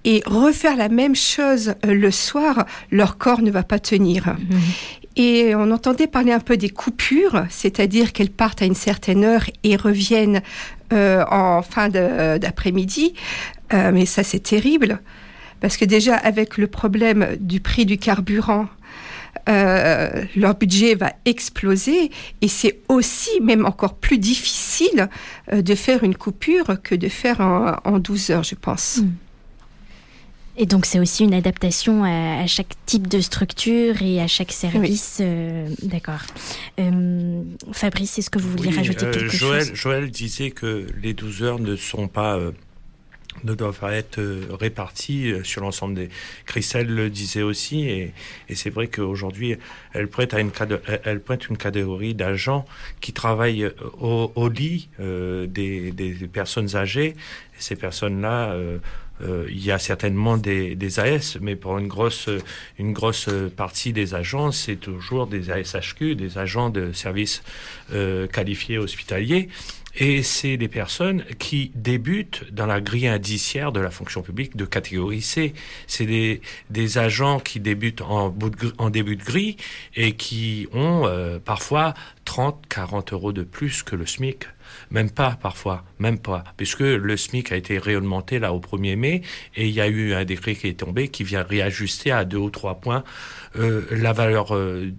et refaire la même chose le soir, leur corps ne va pas tenir. Et on entendait parler un peu des coupures, c'est-à-dire qu'elles partent à une certaine heure et reviennent en fin d'après-midi. Mais ça, c'est terrible, parce que déjà, avec le problème du prix du carburant, leur budget va exploser, et c'est aussi, même encore plus difficile, de faire une coupure que de faire en 12 heures, je pense. Et donc, c'est aussi une adaptation à chaque type de structure et à chaque service. Oui. D'accord. Fabrice, est-ce que vous vouliez rajouter quelque chose ? Joël disait que les 12 heures ne doivent pas être réparties sur l'ensemble des... Christelle le disait aussi, et c'est vrai qu'aujourd'hui, elle pointe une catégorie d'agents qui travaillent au lit des personnes âgées. Et ces personnes-là... il y a certainement des AS, mais pour une grosse partie des agents, c'est toujours des ASHQ, des agents de services qualifiés hospitaliers. Et c'est des personnes qui débutent dans la grille indiciaire de la fonction publique de catégorie C. C'est des agents qui débutent en début de grille et qui ont parfois 30-40 euros de plus que le SMIC. Même pas, parfois, même pas, puisque le SMIC a été réaugmenté là au 1er mai, et il y a eu un décret qui est tombé qui vient réajuster à 2 ou 3 points la valeur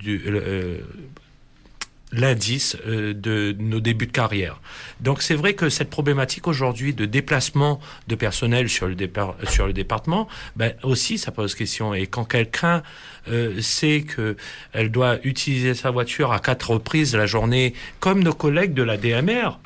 l'indice de nos débuts de carrière. Donc c'est vrai que cette problématique aujourd'hui de déplacement de personnel sur le département, aussi ça pose question. Et quand quelqu'un sait qu'elle doit utiliser sa voiture à 4 reprises la journée, comme nos collègues de la DMR,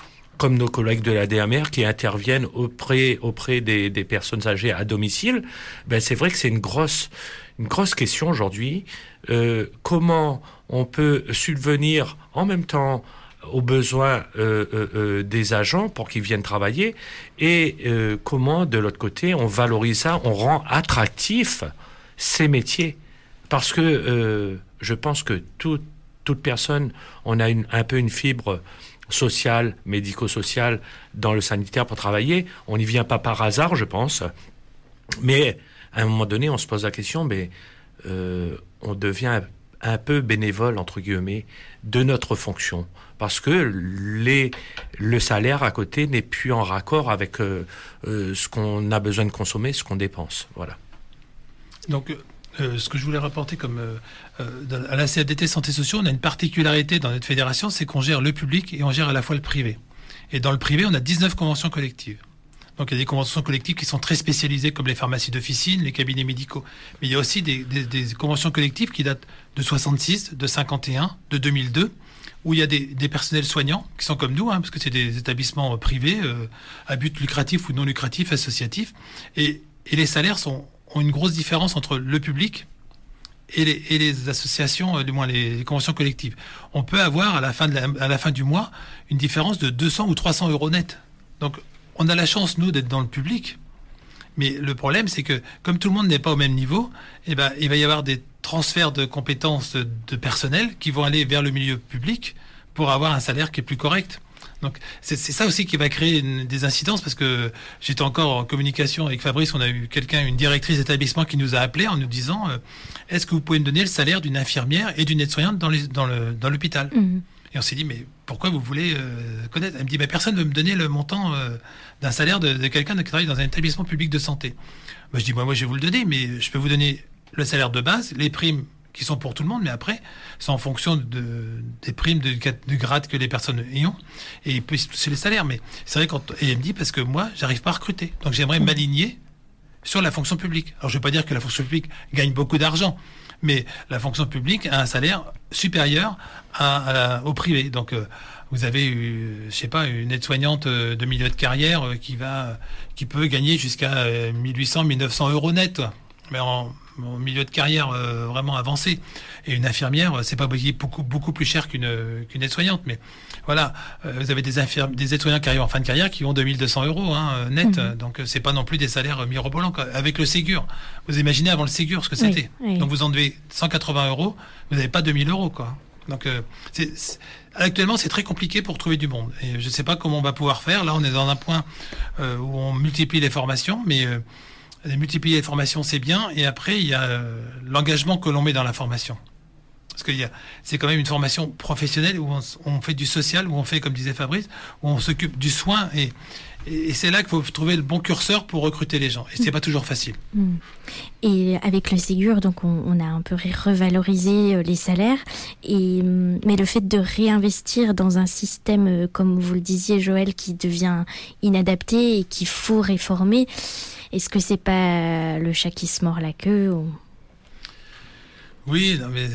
qui interviennent auprès des personnes âgées à domicile, c'est vrai que c'est une grosse question aujourd'hui. Comment on peut subvenir en même temps aux besoins des agents pour qu'ils viennent travailler, et comment, de l'autre côté, on valorise ça, on rend attractif ces métiers. Parce que je pense que toute personne, on a un peu une fibre sociale, médico-sociale dans le sanitaire pour travailler. On n'y vient pas par hasard, je pense. Mais à un moment donné, on se pose la question, on devient un peu bénévole, entre guillemets, de notre fonction. Parce que le salaire à côté n'est plus en raccord avec ce qu'on a besoin de consommer, ce qu'on dépense. Voilà. Donc, ce que je voulais rapporter comme à la CFDT Santé Sociaux, on a une particularité dans notre fédération, c'est qu'on gère le public et on gère à la fois le privé. Et dans le privé, on a 19 conventions collectives. Donc il y a des conventions collectives qui sont très spécialisées, comme les pharmacies d'officine, les cabinets médicaux. Mais il y a aussi des conventions collectives qui datent de 66, de 51, de 2002, où il y a des personnels soignants qui sont comme nous, parce que c'est des établissements privés, à but lucratif ou non lucratif, associatifs. Et les salaires ont une grosse différence entre le public et les associations, du moins les conventions collectives. On peut avoir à la fin du mois une différence de 200 ou 300 euros net. Donc on a la chance, nous, d'être dans le public, mais le problème, c'est que comme tout le monde n'est pas au même niveau, il va y avoir des transferts de compétences de personnel qui vont aller vers le milieu public pour avoir un salaire qui est plus correct. Donc c'est ça aussi qui va créer des incidences, parce que j'étais encore en communication avec Fabrice, on a eu une directrice d'établissement qui nous a appelé en nous disant est-ce que vous pouvez me donner le salaire d'une infirmière et d'une aide-soignante dans l'hôpital ? Et on s'est dit, mais pourquoi vous voulez connaître ? Elle me dit, personne ne veut me donner le montant d'un salaire de quelqu'un qui travaille dans un établissement public de santé. Je dis, moi je vais vous le donner, mais je peux vous donner le salaire de base, les primes qui sont pour tout le monde, mais après, c'est en fonction des primes de grade que les personnes ont, et puis c'est les salaires. Mais c'est vrai, et elle me dit, parce que moi, j'arrive pas à recruter, donc j'aimerais m'aligner sur la fonction publique. Alors je ne veux pas dire que la fonction publique gagne beaucoup d'argent, mais la fonction publique a un salaire supérieur au privé. Donc vous avez, une aide-soignante de milieu de carrière qui peut gagner jusqu'à 1800, 1900 euros net, mais en milieu de carrière vraiment avancé. Et une infirmière, c'est pas beaucoup plus cher qu'une aide-soignonnante. Mais voilà, vous avez des aides-soignants qui arrivent en fin de carrière qui ont 2200 euros net. Donc c'est pas non plus des salaires mirobolants. Avec le Ségur, vous imaginez avant le Ségur ce que c'était. Oui. Donc vous en devez 180 euros, vous n'avez pas 2000 euros, quoi. Donc actuellement, c'est très compliqué pour trouver du monde. Et je ne sais pas comment on va pouvoir faire. Là, on est dans un point où on multiplie les formations, mais Multiplier les formations, c'est bien. Et après, il y a l'engagement que l'on met dans la formation. Parce que c'est quand même une formation professionnelle où on fait du social, où on fait, comme disait Fabrice, où on s'occupe du soin. Et c'est là qu'il faut trouver le bon curseur pour recruter les gens. Et c'est pas toujours facile. Et avec le Ségur, donc on a un peu revalorisé les salaires. Mais le fait de réinvestir dans un système, comme vous le disiez, Joël, qui devient inadapté et qu'il faut réformer, est-ce que c'est pas le chat qui se mord la queue Oui, non, mais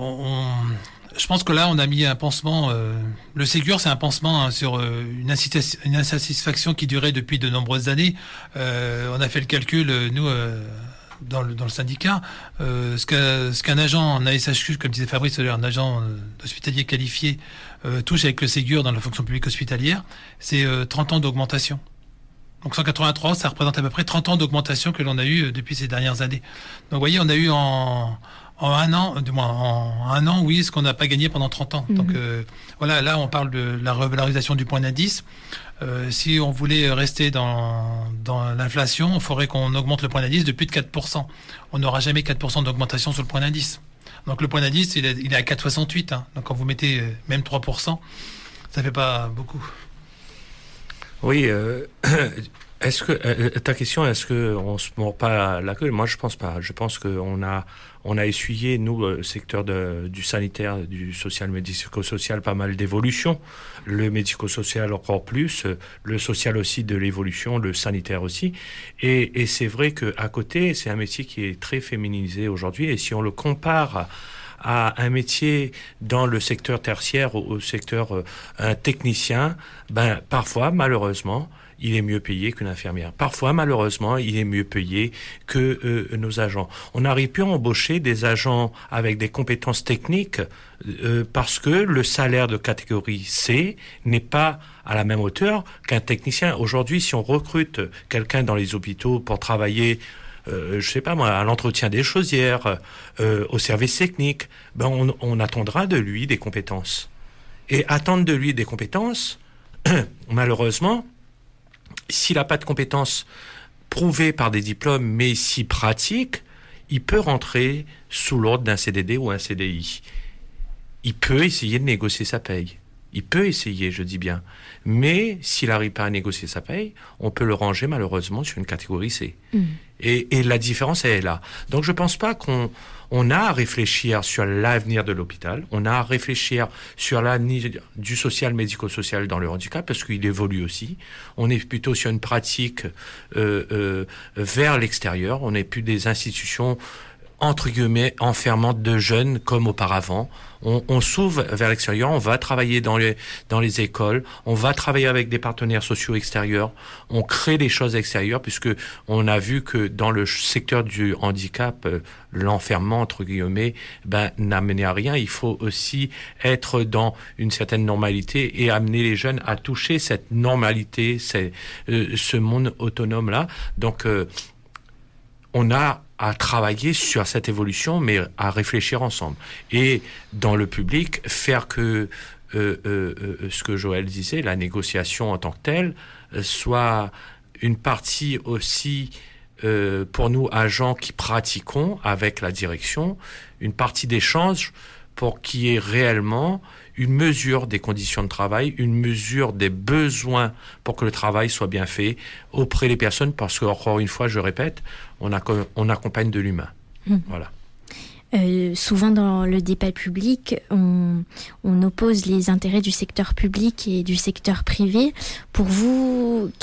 je pense que là, on a mis un pansement. Le Ségur, c'est un pansement sur une insatisfaction qui durait depuis de nombreuses années. On a fait le calcul, nous, dans le syndicat, ce qu'un agent en ASHQ, comme disait Fabrice, un agent hospitalier qualifié, touche avec le Ségur dans la fonction publique hospitalière, c'est 30 ans d'augmentation. Donc 183, ça représente à peu près 30 ans d'augmentation que l'on a eu depuis ces dernières années. Donc vous voyez, on a eu en un an, oui, ce qu'on n'a pas gagné pendant 30 ans. Donc voilà, là on parle de la revalorisation du point d'indice. Si on voulait rester dans l'inflation, il faudrait qu'on augmente le point d'indice de plus de 4%. On n'aura jamais 4% d'augmentation sur le point d'indice. Donc le point d'indice, il est à 4,68. Donc quand vous mettez même 3%, ça fait pas beaucoup. Oui, est-ce que ta question, est-ce que on se mord pas la queue? Moi, je pense pas. Je pense qu'on a essuyé, nous, le secteur du sanitaire, du social, médico-social, pas mal d'évolutions. Le médico-social encore plus, le social aussi de l'évolution, le sanitaire aussi. Et c'est vrai que à côté, c'est un métier qui est très féminisé aujourd'hui. Et si on le compare à un métier dans le secteur tertiaire, au secteur un technicien, parfois, malheureusement, il est mieux payé qu'une infirmière. Parfois, malheureusement, il est mieux payé que nos agents. On n'arrive plus à embaucher des agents avec des compétences techniques parce que le salaire de catégorie C n'est pas à la même hauteur qu'un technicien. Aujourd'hui, si on recrute quelqu'un dans les hôpitaux pour travailler je sais pas moi, à l'entretien des chaudières, au service technique, on attendra de lui des compétences. Et attendre de lui des compétences, malheureusement, s'il n'a pas de compétences prouvées par des diplômes, mais si pratiques, il peut rentrer sous l'ordre d'un CDD ou un CDI. Il peut essayer de négocier sa paye. Il peut essayer, je dis bien. Mais s'il n'arrive pas à négocier sa paye, on peut le ranger malheureusement sur une catégorie C. Et la différence, elle est là. Donc je ne pense pas qu'on a à réfléchir sur l'avenir de l'hôpital. On a à réfléchir sur l'avenir du social, médico-social dans le handicap, parce qu'il évolue aussi. On est plutôt sur une pratique vers l'extérieur. On n'est plus des institutions entre guillemets, enfermante de jeunes comme auparavant. On s'ouvre vers l'extérieur, on va travailler dans les écoles, on va travailler avec des partenaires sociaux extérieurs, on crée des choses extérieures puisque on a vu que dans le secteur du handicap, l'enfermement, entre guillemets, n'a mené à rien. Il faut aussi être dans une certaine normalité et amener les jeunes à toucher cette normalité, ce monde autonome-là. Donc, on a à travailler sur cette évolution, mais à réfléchir ensemble. Et dans le public, faire que ce que Joël disait, la négociation en tant que telle, soit une partie aussi, pour nous, agents qui pratiquons avec la direction, une partie d'échange pour qu'il y ait réellement une mesure des conditions de travail, une mesure des besoins pour que le travail soit bien fait auprès des personnes, parce que, encore une fois, je répète, on accompagne de l'humain. Voilà. Souvent dans le débat public, on oppose les intérêts du secteur public et du secteur privé. Pour vous,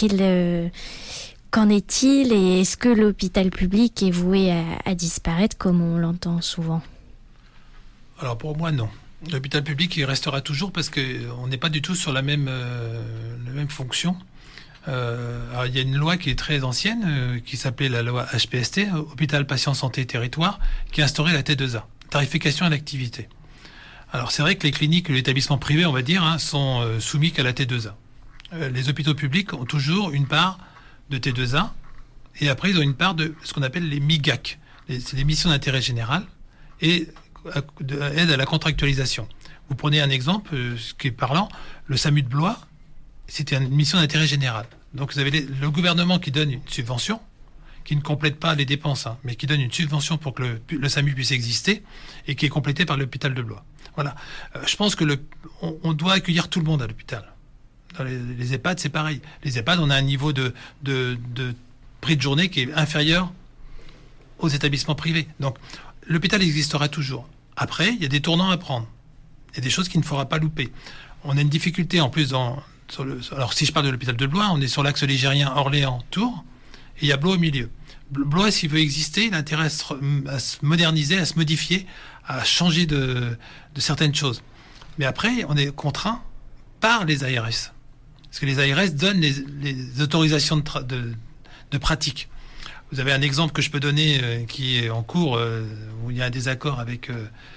qu'en est-il et est-ce que l'hôpital public est voué à disparaître comme on l'entend souvent ? Alors pour moi, non. L'hôpital public, il restera toujours parce qu'on n'est pas du tout sur la même fonction. Alors, il y a une loi qui est très ancienne, qui s'appelait la loi HPST, Hôpital Patient Santé Territoire, qui a instauré la T2A, tarification à l'activité. Alors c'est vrai que les cliniques, l'établissement privé, on va dire, sont soumis qu'à la T2A. Les hôpitaux publics ont toujours une part de T2A, et après ils ont une part de ce qu'on appelle les MIGAC, c'est les missions d'intérêt général, et aide à la contractualisation. Vous prenez un exemple, ce qui est parlant, le SAMU de Blois, c'était une mission d'intérêt général. Donc vous avez le gouvernement qui donne une subvention, qui ne complète pas les dépenses, mais qui donne une subvention pour que le SAMU puisse exister et qui est complété par l'hôpital de Blois. Voilà. Je pense que on doit accueillir tout le monde à l'hôpital. Dans les EHPAD, c'est pareil. Les EHPAD, on a un niveau de prix de journée qui est inférieur aux établissements privés. Donc, l'hôpital existera toujours. Après, il y a des tournants à prendre. Il y a des choses qu'il ne faudra pas louper. On a une difficulté en plus alors, si je parle de l'hôpital de Blois, on est sur l'axe ligérien Orléans-Tours, et il y a Blois au milieu. Blois, s'il veut exister, il a intérêt à se moderniser, à se modifier, à changer de certaines choses. Mais après, on est contraint par les ARS. Parce que les ARS donnent les autorisations de pratique. Vous avez un exemple que je peux donner qui est en cours, où il y a un désaccord avec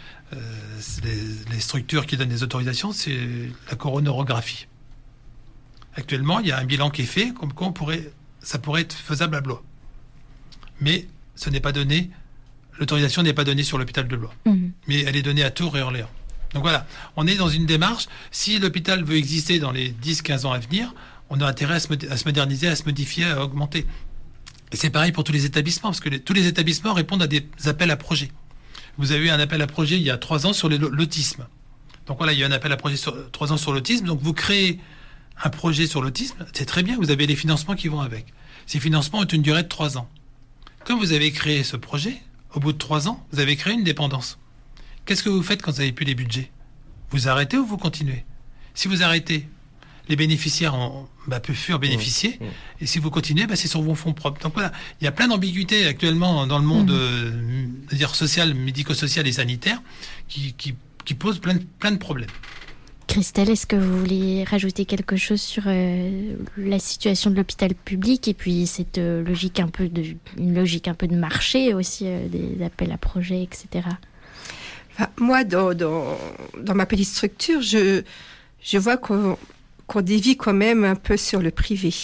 les structures qui donnent les autorisations, c'est la coronorographie. Actuellement, il y a un bilan qui est fait, comme quoi ça pourrait être faisable à Blois. Mais ce n'est pas donné, l'autorisation n'est pas donnée sur l'hôpital de Blois. Mais elle est donnée à Tours et Orléans. Donc voilà, on est dans une démarche. Si l'hôpital veut exister dans les 10-15 ans à venir, on a intérêt à se moderniser, à se modifier, à augmenter. Et c'est pareil pour tous les établissements, parce que tous les établissements répondent à des appels à projets. Vous avez eu un appel à projet il y a 3 ans sur l'autisme. Donc voilà, il y a un appel à projet 3 ans sur l'autisme. Donc vous créez un projet sur l'autisme, c'est très bien, vous avez les financements qui vont avec. Ces financements ont une durée de 3 ans. Comme vous avez créé ce projet, au bout de 3 ans, vous avez créé une dépendance. Qu'est-ce que vous faites quand vous n'avez plus les budgets ? Vous arrêtez ou vous continuez ? Si vous arrêtez, les bénéficiaires peuvent bénéficier. Et si vous continuez, c'est sur vos fonds propres. Donc voilà, il y a plein d'ambiguïtés actuellement dans le monde social, médico-social et sanitaire qui posent plein de problèmes. Christelle, est-ce que vous voulez rajouter quelque chose sur la situation de l'hôpital public et puis cette logique un peu de marché aussi, des appels à projets, etc. Moi, dans ma petite structure, je vois qu'on dévie quand même un peu sur le privé.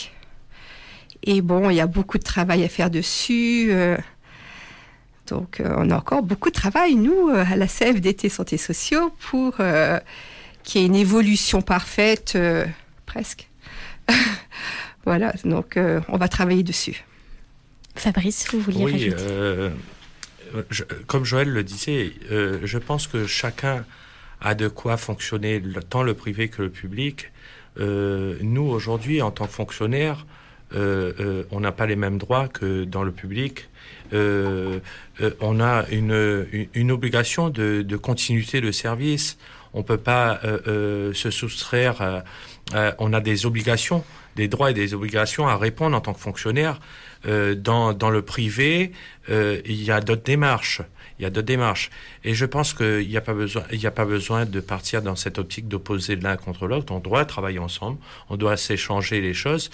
Et bon, il y a beaucoup de travail à faire dessus. Donc, on a encore beaucoup de travail, nous, à la CFDT Santé Sociaux, pour qu'il y ait une évolution parfaite, presque. Voilà, donc on va travailler dessus. Fabrice, vous vouliez rajouter comme Joël le disait, je pense que chacun a de quoi fonctionner, tant le privé que le public. Nous, aujourd'hui, en tant que fonctionnaires, on n'a pas les mêmes droits que dans le public. On a une obligation de continuité de service. On ne peut pas se soustraire. On a des obligations, des droits et des obligations à répondre en tant que fonctionnaire. Dans le privé, il y a d'autres démarches. Et je pense qu'il n'y a pas besoin de partir dans cette optique d'opposer l'un contre l'autre. On doit travailler ensemble, on doit s'échanger les choses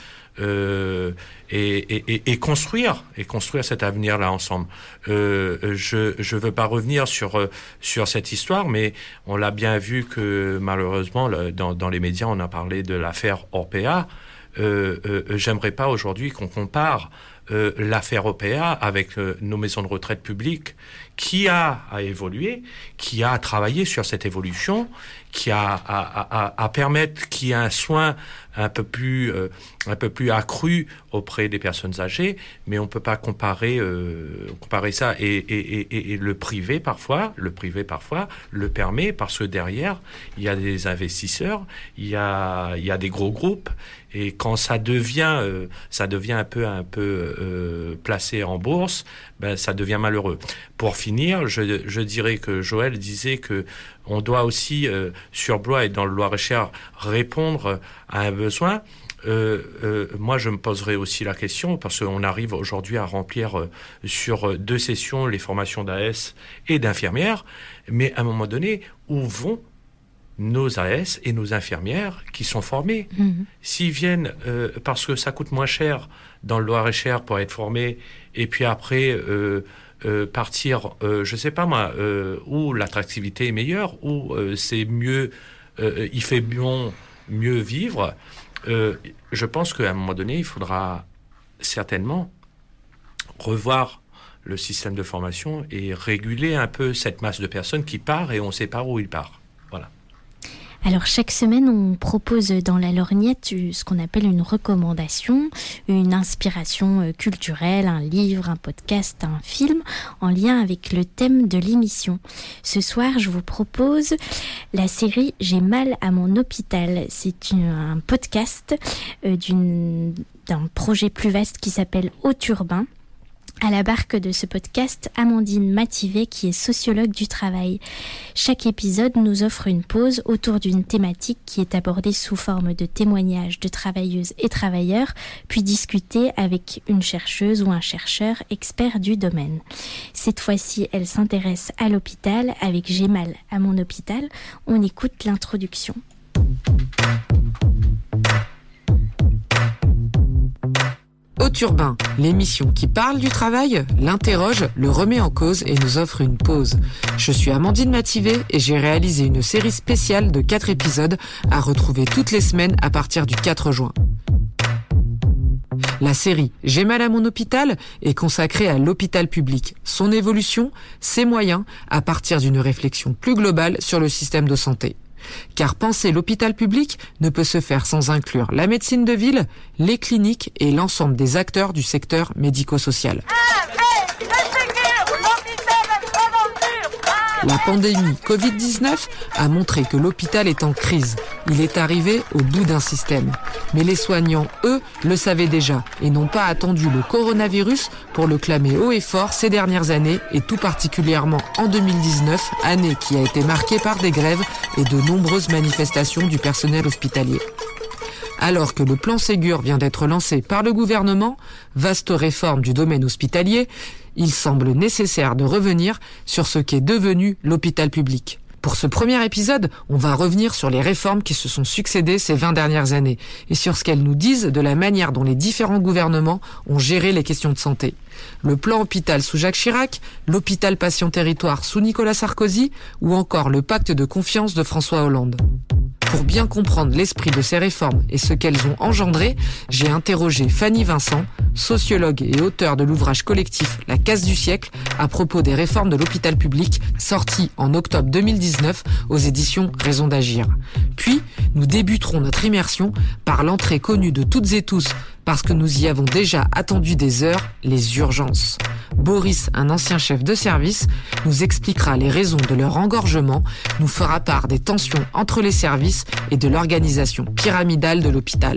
et construire cet avenir-là ensemble. Je veux pas revenir sur cette histoire, mais on l'a bien vu que malheureusement dans les médias on a parlé de l'affaire Orpea. J'aimerais pas aujourd'hui qu'on compare l'affaire Orpea avec nos maisons de retraite publiques, qui a évolué, qui a travaillé sur cette évolution, qui a à permettre qu'il y ait un soin un peu plus accru auprès des personnes âgées, mais on peut pas comparer ça et le privé parfois le permet parce que derrière il y a des investisseurs, il y a des gros groupes, et quand ça devient un peu placé en bourse, ça devient malheureux. Pour finir, je dirais que Joël disait que on doit aussi sur Blois et dans le Loir-et-Cher répondre à un besoin. Moi, je me poserai aussi la question, parce qu'on arrive aujourd'hui à remplir sur 2 sessions les formations d'AS et d'infirmières, mais à un moment donné, où vont nos AS et nos infirmières qui sont formées? S'ils viennent parce que ça coûte moins cher dans le Loir-et-Cher pour être formés, et puis après partir, je sais pas moi, où l'attractivité est meilleure, où c'est mieux, il fait mieux vivre. Je pense qu'à un moment donné, il faudra certainement revoir le système de formation et réguler un peu cette masse de personnes qui part et on ne sait pas où il part. Voilà. Alors chaque semaine, on propose dans la lorgnette ce qu'on appelle une recommandation, une inspiration culturelle, un livre, un podcast, un film, en lien avec le thème de l'émission. Ce soir, je vous propose la série « J'ai mal à mon hôpital ». C'est un podcast d'un projet plus vaste qui s'appelle Haut-Urbain. À la barque de ce podcast, Amandine Mativet, qui est sociologue du travail. Chaque épisode nous offre une pause autour d'une thématique qui est abordée sous forme de témoignages de travailleuses et travailleurs, puis discutée avec une chercheuse ou un chercheur expert du domaine. Cette fois-ci, elle s'intéresse à l'hôpital avec J'ai mal à mon hôpital. On écoute l'introduction. Haut-Urbain, l'émission qui parle du travail, l'interroge, le remet en cause et nous offre une pause. Je suis Amandine Mativet et j'ai réalisé une série spéciale de 4 épisodes à retrouver toutes les semaines à partir du 4 juin. La série « J'ai mal à mon hôpital » est consacrée à l'hôpital public, son évolution, ses moyens, à partir d'une réflexion plus globale sur le système de santé. Car penser l'hôpital public ne peut se faire sans inclure la médecine de ville, les cliniques et l'ensemble des acteurs du secteur médico-social. La pandémie Covid-19 a montré que l'hôpital est en crise. Il est arrivé au bout d'un système. Mais les soignants, eux, le savaient déjà et n'ont pas attendu le coronavirus pour le clamer haut et fort ces dernières années et tout particulièrement en 2019, année qui a été marquée par des grèves et de nombreuses manifestations du personnel hospitalier. Alors que le plan Ségur vient d'être lancé par le gouvernement, vaste réforme du domaine hospitalier, il semble nécessaire de revenir sur ce qu'est devenu l'hôpital public. Pour ce premier épisode, on va revenir sur les réformes qui se sont succédées ces 20 dernières années et sur ce qu'elles nous disent de la manière dont les différents gouvernements ont géré les questions de santé. Le plan hôpital sous Jacques Chirac, l'hôpital patient-territoire sous Nicolas Sarkozy ou encore le pacte de confiance de François Hollande. Pour bien comprendre l'esprit de ces réformes et ce qu'elles ont engendré, j'ai interrogé Fanny Vincent, sociologue et auteure de l'ouvrage collectif La casse du siècle, à propos des réformes de l'hôpital public, sorti en octobre 2019 aux éditions Raison d'agir. Puis, nous débuterons notre immersion par l'entrée connue de toutes et tous, parce que nous y avons déjà attendu des heures, les urgences. Boris, un ancien chef de service, nous expliquera les raisons de leur engorgement, nous fera part des tensions entre les services et de l'organisation pyramidale de l'hôpital.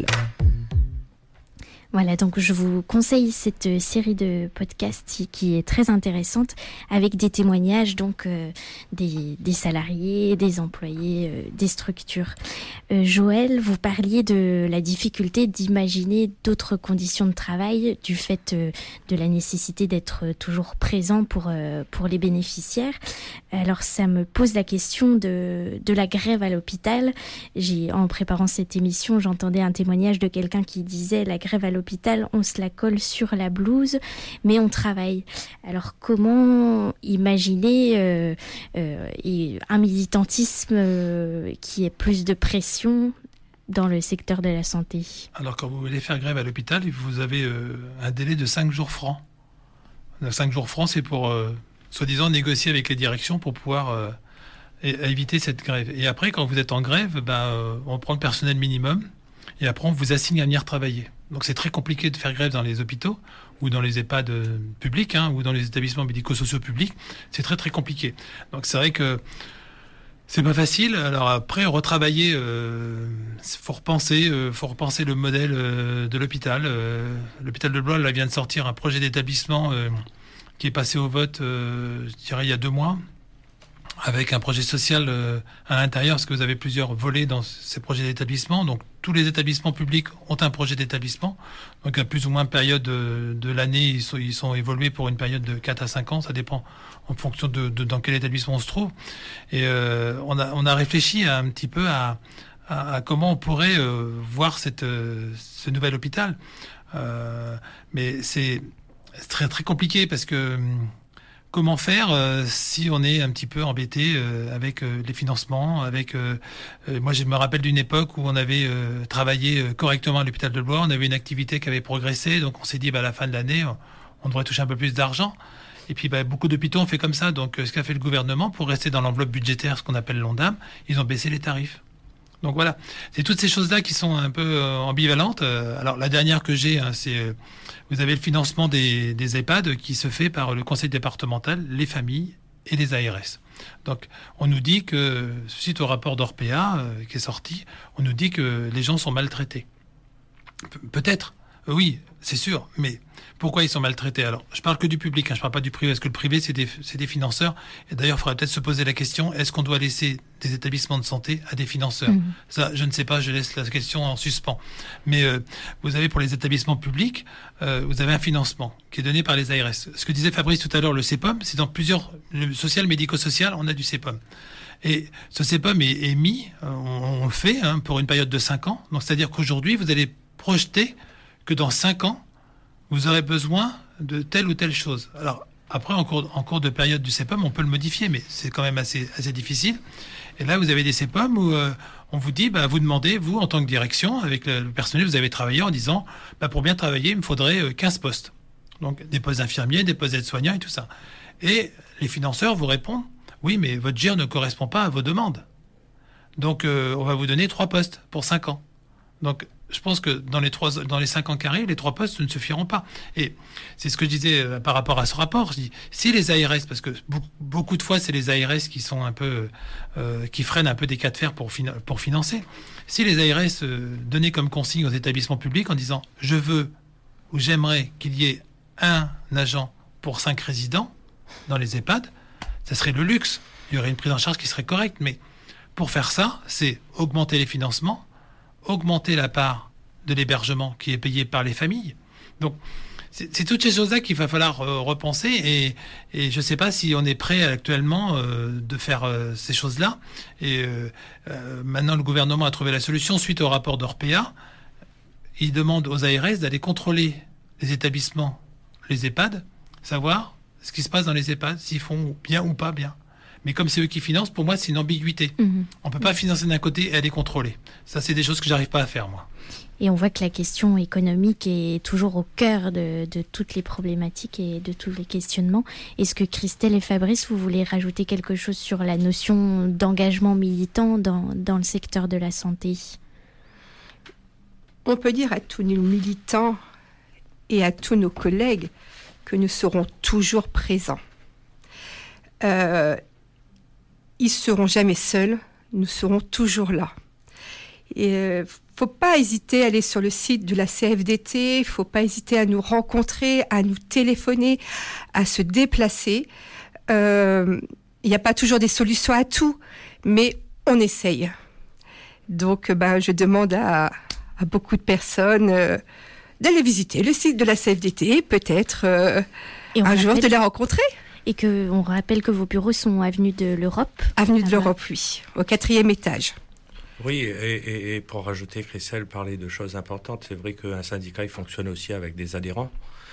Voilà, donc je vous conseille cette série de podcasts qui est très intéressante avec des témoignages donc des salariés, des employés, des structures. Joël, vous parliez de la difficulté d'imaginer d'autres conditions de travail du fait de la nécessité d'être toujours présent pour les bénéficiaires. Alors ça me pose la question de la grève à l'hôpital. En préparant cette émission, j'entendais un témoignage de quelqu'un qui disait la grève à l'hôpital, on se la colle sur la blouse, mais on travaille. Alors comment imaginer un militantisme qui ait plus de pression dans le secteur de la santé? Alors quand vous voulez faire grève à l'hôpital, vous avez un délai de 5 jours francs. 5 jours francs, c'est pour, soi-disant, négocier avec les directions pour pouvoir éviter cette grève. Et après, quand vous êtes en grève, on prend le personnel minimum et après on vous assigne à venir travailler. Donc c'est très compliqué de faire grève dans les hôpitaux ou dans les EHPAD publics ou dans les établissements médico-sociaux publics. C'est très très compliqué. Donc c'est vrai que c'est pas facile. Alors après, retravailler, faut repenser le modèle de l'hôpital. L'hôpital de Blois, là, vient de sortir un projet d'établissement qui est passé au vote, je dirais, il y a 2 mois, avec un projet social à l'intérieur, parce que vous avez plusieurs volets dans ces projets d'établissement. Donc tous les établissements publics ont un projet d'établissement. Donc à plus ou moins période de l'année, ils sont évolués pour une période de 4 à 5 ans. Ça dépend en fonction de dans quel établissement on se trouve. Et on a réfléchi un petit peu à comment on pourrait voir ce nouvel hôpital. Mais c'est très très compliqué parce que comment faire si on est un petit peu embêté avec les financements, moi je me rappelle d'une époque où on avait travaillé correctement à l'hôpital de Blois, on avait une activité qui avait progressé, donc on s'est dit à la fin de l'année on devrait toucher un peu plus d'argent. Et puis beaucoup d'hôpitaux ont fait comme ça, donc ce qu'a fait le gouvernement pour rester dans l'enveloppe budgétaire, ce qu'on appelle l'ONDAM, ils ont baissé les tarifs. Donc voilà, c'est toutes ces choses-là qui sont un peu ambivalentes. Alors la dernière que j'ai, c'est vous avez le financement des EHPAD qui se fait par le conseil départemental, les familles et les ARS. Donc on nous dit que, suite au rapport d'Orpea qui est sorti, on nous dit que les gens sont maltraités. Peut-être, oui, c'est sûr, mais pourquoi ils sont maltraités? Alors, je parle que du public, je parle pas du privé, parce que le privé, c'est des financeurs. Et d'ailleurs, il faudrait peut-être se poser la question, est-ce qu'on doit laisser des établissements de santé à des financeurs? Ça, je ne sais pas, je laisse la question en suspens. Mais vous avez pour les établissements publics, vous avez un financement qui est donné par les ARS. Ce que disait Fabrice tout à l'heure, le CEPOM, c'est dans le social, médico-social, on a du CEPOM. Et ce CEPOM est mis, on le fait pour une période de 5 ans. Donc, c'est-à-dire qu'aujourd'hui, vous allez projeter que dans 5 ans, vous aurez besoin de telle ou telle chose. Alors, après, en cours de période du CEPOM, on peut le modifier, mais c'est quand même assez difficile. Et là, vous avez des CEPOM où on vous dit, vous demandez, vous, en tant que direction, avec le personnel, vous avez travaillé en disant, pour bien travailler, il me faudrait 15 postes. Donc, des postes d'infirmiers, des postes d'aides-soignants et tout ça. Et les financeurs vous répondent, oui, mais votre GIR ne correspond pas à vos demandes. Donc, on va vous donner 3 postes pour 5 ans. Donc, je pense que dans les 5 ans qui arrivent, les 3 postes ne suffiront pas. Et c'est ce que je disais par rapport à ce rapport. Je dis, si les ARS, parce que beaucoup de fois, c'est les ARS qui sont un peu, qui freinent un peu des cas de fer pour financer. Si les ARS donnaient comme consigne aux établissements publics en disant, je veux ou j'aimerais qu'il y ait un agent pour 5 résidents dans les EHPAD, ça serait le luxe. Il y aurait une prise en charge qui serait correcte. Mais pour faire ça, c'est augmenter les financements, augmenter la part de l'hébergement qui est payé par les familles. Donc, c'est toutes ces choses-là qu'il va falloir repenser et je ne sais pas si on est prêt actuellement de faire ces choses-là. Et maintenant, le gouvernement a trouvé la solution suite au rapport d'Orpea. Il demande aux ARS d'aller contrôler les établissements, les EHPAD, savoir ce qui se passe dans les EHPAD, s'ils font bien ou pas bien. Mais comme c'est eux qui financent, pour moi, c'est une ambiguïté. On ne peut pas financer d'un côté et aller contrôler. Ça, c'est des choses que j'arrive pas à faire, moi. Et on voit que la question économique est toujours au cœur de toutes les problématiques et de tous les questionnements. Est-ce que Christelle et Fabrice, vous voulez rajouter quelque chose sur la notion d'engagement militant dans le secteur de la santé? On peut dire à tous nos militants et à tous nos collègues que nous serons toujours présents. Ils seront jamais seuls, nous serons toujours là. Et faut pas hésiter à aller sur le site de la CFDT, faut pas hésiter à nous rencontrer, à nous téléphoner, à se déplacer. Il n'y a pas toujours des solutions à tout, mais on essaye. Donc, je demande à beaucoup de personnes d'aller visiter le site de la CFDT, peut-être un jour de les rencontrer. Et qu'on rappelle que vos bureaux sont avenue de l'Europe. Avenue de l'Europe, oui, au 4e étage. Oui, et pour rajouter, Christelle parlait de choses importantes. C'est vrai qu'un syndicat, il fonctionne aussi avec des adhérents.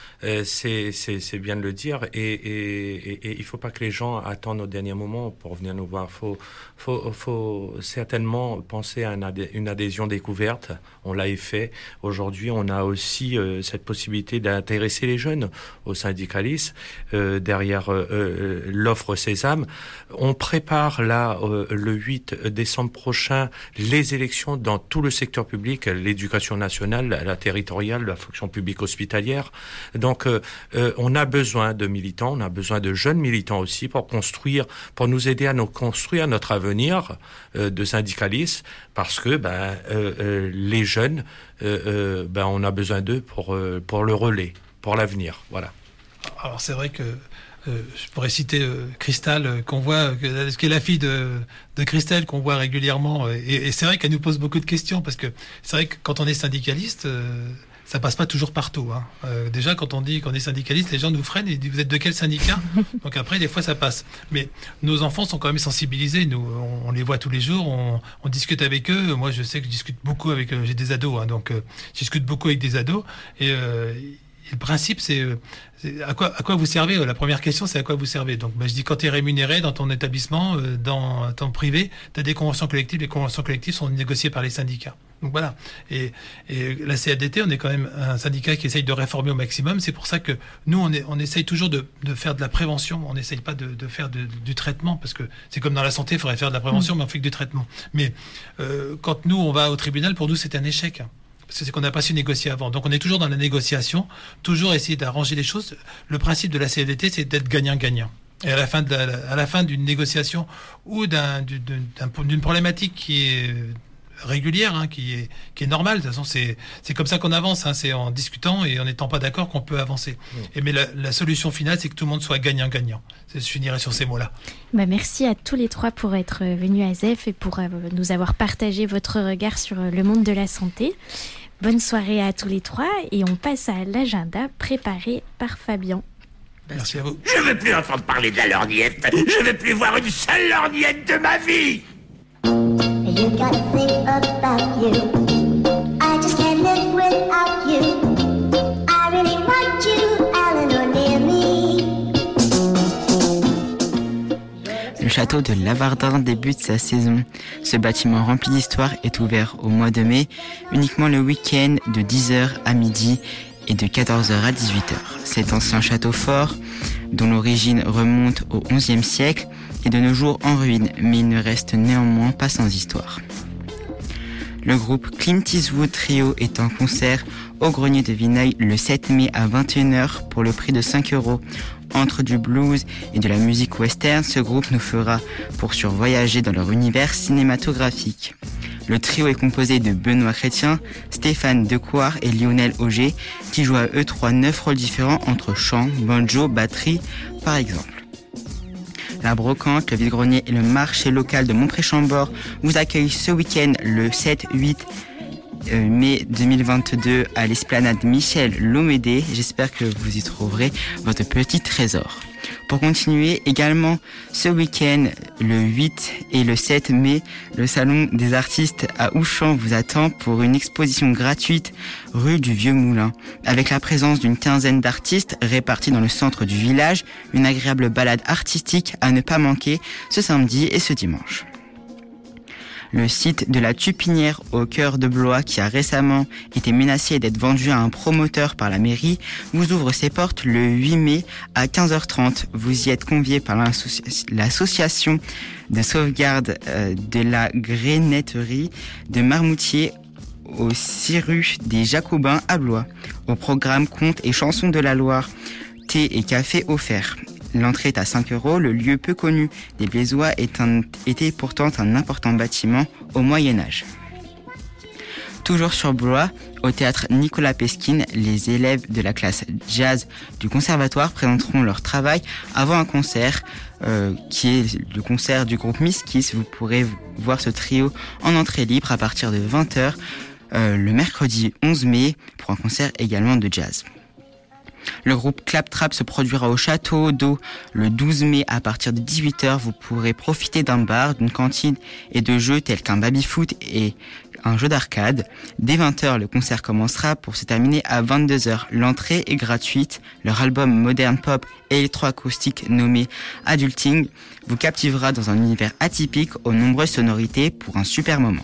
C'est bien de le dire. Et il faut pas que les gens attendent au dernier moment pour venir nous voir. Faut certainement penser à une adhésion découverte. On l'a fait. Aujourd'hui, on a aussi cette possibilité d'intéresser les jeunes au syndicalisme. Derrière l'offre Sésame, on prépare là le 8 décembre prochain les élections dans tout le secteur public, l'éducation nationale, la territoriale, la fonction publique hospitalière. Donc, on a besoin de militants, on a besoin de jeunes militants aussi pour nous aider à construire notre avenir de syndicalistes, parce que les jeunes, on a besoin d'eux pour le relais, pour l'avenir. Voilà. Alors c'est vrai que je pourrais citer Christelle, qu'on voit, qui est la fille de Christelle, qu'on voit régulièrement, et c'est vrai qu'elle nous pose beaucoup de questions, parce que c'est vrai que quand on est syndicaliste, ça passe pas toujours partout. Déjà, quand on dit qu'on est syndicaliste, les gens nous freinent et disent, vous êtes de quel syndicat? Donc après, des fois, ça passe. Mais nos enfants sont quand même sensibilisés. Nous, on les voit tous les jours, on discute avec eux. Moi, je sais que je discute beaucoup avec... j'ai des ados, donc je discute beaucoup avec des ados. Et le principe, c'est à quoi vous servez? La première question, c'est à quoi vous servez? Donc, je dis, quand tu es rémunéré dans ton établissement, dans ton privé, tu as des conventions collectives. Les conventions collectives sont négociées par les syndicats. Donc voilà. Et la CFDT, on est quand même un syndicat qui essaye de réformer au maximum. C'est pour ça que nous, on essaye toujours de faire de la prévention. On n'essaye pas de faire du traitement, parce que c'est comme dans la santé, il faudrait faire de la prévention, mais on fait que du traitement. Mais quand nous, on va au tribunal, pour nous, c'est un échec. Parce que c'est qu'on n'a pas su négocier avant. Donc on est toujours dans la négociation, toujours essayer d'arranger les choses. Le principe de la CFDT, c'est d'être gagnant-gagnant. Et à la fin d'une négociation ou d'une problématique qui est régulière, qui est normale. De toute façon, c'est comme ça qu'on avance. C'est en discutant et en n'étant pas d'accord qu'on peut avancer. Mais la solution finale, c'est que tout le monde soit gagnant-gagnant. Je finirai sur ces mots-là. Merci à tous les trois pour être venus à ZEF et pour nous avoir partagé votre regard sur le monde de la santé. Bonne soirée à tous les trois et on passe à l'agenda préparé par Fabien. Merci à vous. Je ne veux plus entendre parler de la lorgnette. Je ne veux plus voir une seule lorgnette de ma vie. You gotta think about you. I just can't live without you. I really want you, Eleanor, near me. Le château de Lavardin débute sa saison. Ce bâtiment rempli d'histoire est ouvert au mois de mai, uniquement le week-end de 10h à midi et de 14h à 18h. Cet ancien château fort, dont l'origine remonte au XIe siècle, est de nos jours en ruine, mais il ne reste néanmoins pas sans histoire. Le groupe Clint Eastwood Trio est en concert au Grenier de Vinaille le 7 mai à 21h pour le prix de 5 €. Entre du blues et de la musique western, ce groupe nous fera pour survoyager dans leur univers cinématographique. Le trio est composé de Benoît Chrétien, Stéphane Decouard et Lionel Auger, qui jouent à eux 9 rôles différents entre chant, banjo, batterie, par exemple. La Brocante, le vide-grenier et le marché local de Montpré-Chambord vous accueillent ce week-end le 7-8 mai 2022 à l'esplanade Michel Lomédé. J'espère que vous y trouverez votre petit trésor. Pour continuer, également ce week-end, le 8 et le 7 mai, le Salon des artistes à Ouchamps vous attend pour une exposition gratuite rue du Vieux Moulin. Avec la présence d'une quinzaine d'artistes répartis dans le centre du village, une agréable balade artistique à ne pas manquer ce samedi et ce dimanche. Le site de la Tupinière au cœur de Blois, qui a récemment été menacé d'être vendu à un promoteur par la mairie, vous ouvre ses portes le 8 mai à 15h30. Vous y êtes conviés par l'association de sauvegarde de la grénetterie de Marmoutier au 6 rue des Jacobins à Blois. Au programme contes et chansons de la Loire, thé et café offerts. L'entrée est à 5 €. Le lieu peu connu des Blésois était pourtant un important bâtiment au Moyen-Âge. Toujours sur Blois, au théâtre Nicolas Pesquine, les élèves de la classe jazz du conservatoire présenteront leur travail avant un concert qui est le concert du groupe Miss Kiss. Vous pourrez voir ce trio en entrée libre à partir de 20h le mercredi 11 mai pour un concert également de jazz. Le groupe Claptrap se produira au Château d'Eau le 12 mai à partir de 18h. Vous pourrez profiter d'un bar, d'une cantine et de jeux tels qu'un baby-foot et un jeu d'arcade. Dès 20h, le concert commencera pour se terminer à 22h. L'entrée est gratuite. Leur album moderne pop électroacoustique nommé Adulting vous captivera dans un univers atypique aux nombreuses sonorités pour un super moment.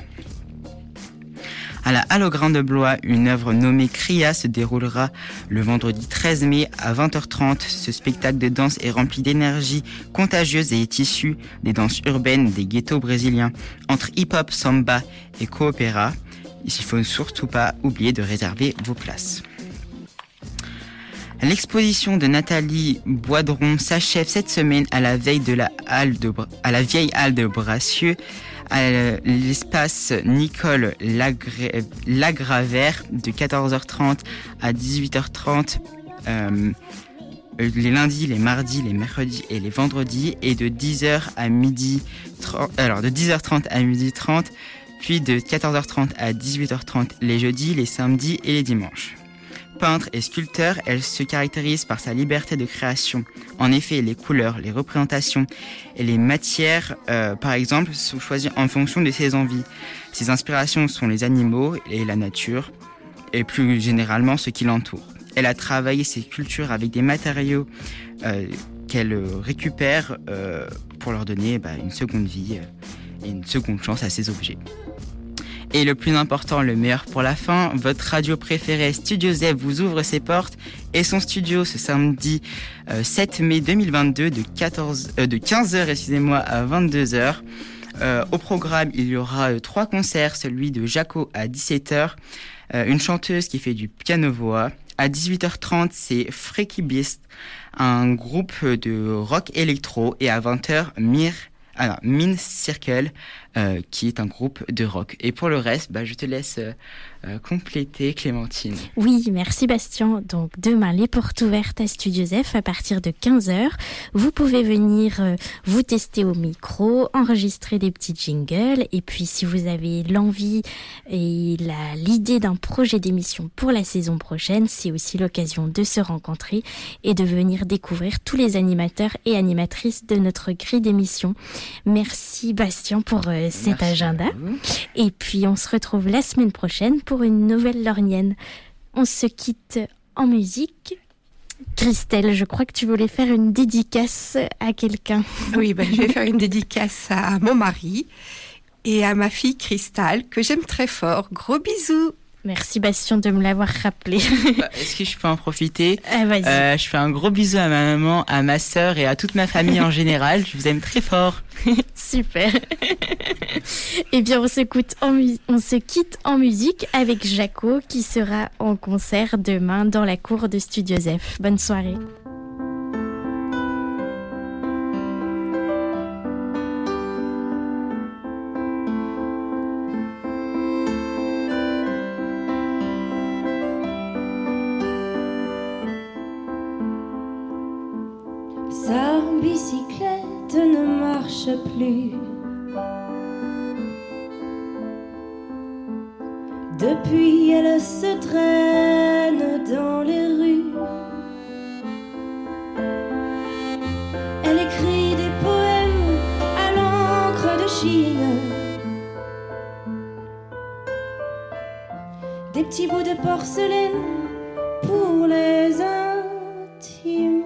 À la Halle au Grain de Blois, une œuvre nommée Cria se déroulera le vendredi 13 mai à 20h30. Ce spectacle de danse est rempli d'énergie contagieuse et est issu des danses urbaines des ghettos brésiliens. Entre hip-hop, samba et coopéra, il ne faut surtout pas oublier de réserver vos places. L'exposition de Nathalie Boidron s'achève cette semaine à la vieille halle de Bracieux, à l'espace Nicole Lagravère de 14h30 à 18h30 les lundis, les mardis, les mercredis et les vendredis, et de 10h à midi 30, alors de 10h30 à midi 30, puis de 14h30 à 18h30 les jeudis, les samedis et les dimanches. Peintre et sculpteur, elle se caractérise par sa liberté de création. En effet, les couleurs, les représentations et les matières, par exemple, sont choisies en fonction de ses envies. Ses inspirations sont les animaux et la nature, et plus généralement ce qui l'entoure. Elle a travaillé ses sculptures avec des matériaux qu'elle récupère pour leur donner une seconde vie et une seconde chance à ses objets. Et le plus important, le meilleur pour la fin, votre radio préférée Studio Z vous ouvre ses portes et son studio ce samedi 7 mai 2022 de 15h à 22h. Au programme, il y aura 3 concerts, celui de Jaco à 17h, une chanteuse qui fait du piano-voix. À 18h30, c'est Freaky Beast, un groupe de rock électro. Et à 20h, Mean Circle, qui est un groupe de rock. Et pour le reste, je te laisse compléter, Clémentine. Oui, merci Bastien. Donc demain, les portes ouvertes à Studio Zef à partir de 15h. Vous pouvez venir vous tester au micro, enregistrer des petits jingles. Et puis si vous avez l'envie et l'idée d'un projet d'émission pour la saison prochaine, c'est aussi l'occasion de se rencontrer et de venir découvrir tous les animateurs et animatrices de notre grille d'émission. Merci Bastien pour cet agenda. Et puis on se retrouve la semaine prochaine pour une nouvelle lorgnienne. On se quitte en musique. Christelle, je crois que tu voulais faire une dédicace à quelqu'un. Oui, je vais faire une dédicace à mon mari et à ma fille Cristal, que j'aime très fort. Gros bisous. Merci Bastien de me l'avoir rappelé. Est-ce que je peux en profiter? Vas-y. Je fais un gros bisou à ma maman, à ma sœur et à toute ma famille en général. Je vous aime très fort. Super. Eh bien, on se quitte en musique avec Jaco qui sera en concert demain dans la cour de Studio Zef. Bonne soirée. Sa bicyclette ne marche plus. Depuis, elle se traîne dans les rues. Elle écrit des poèmes à l'encre de Chine. Des petits bouts de porcelaine pour les intimes.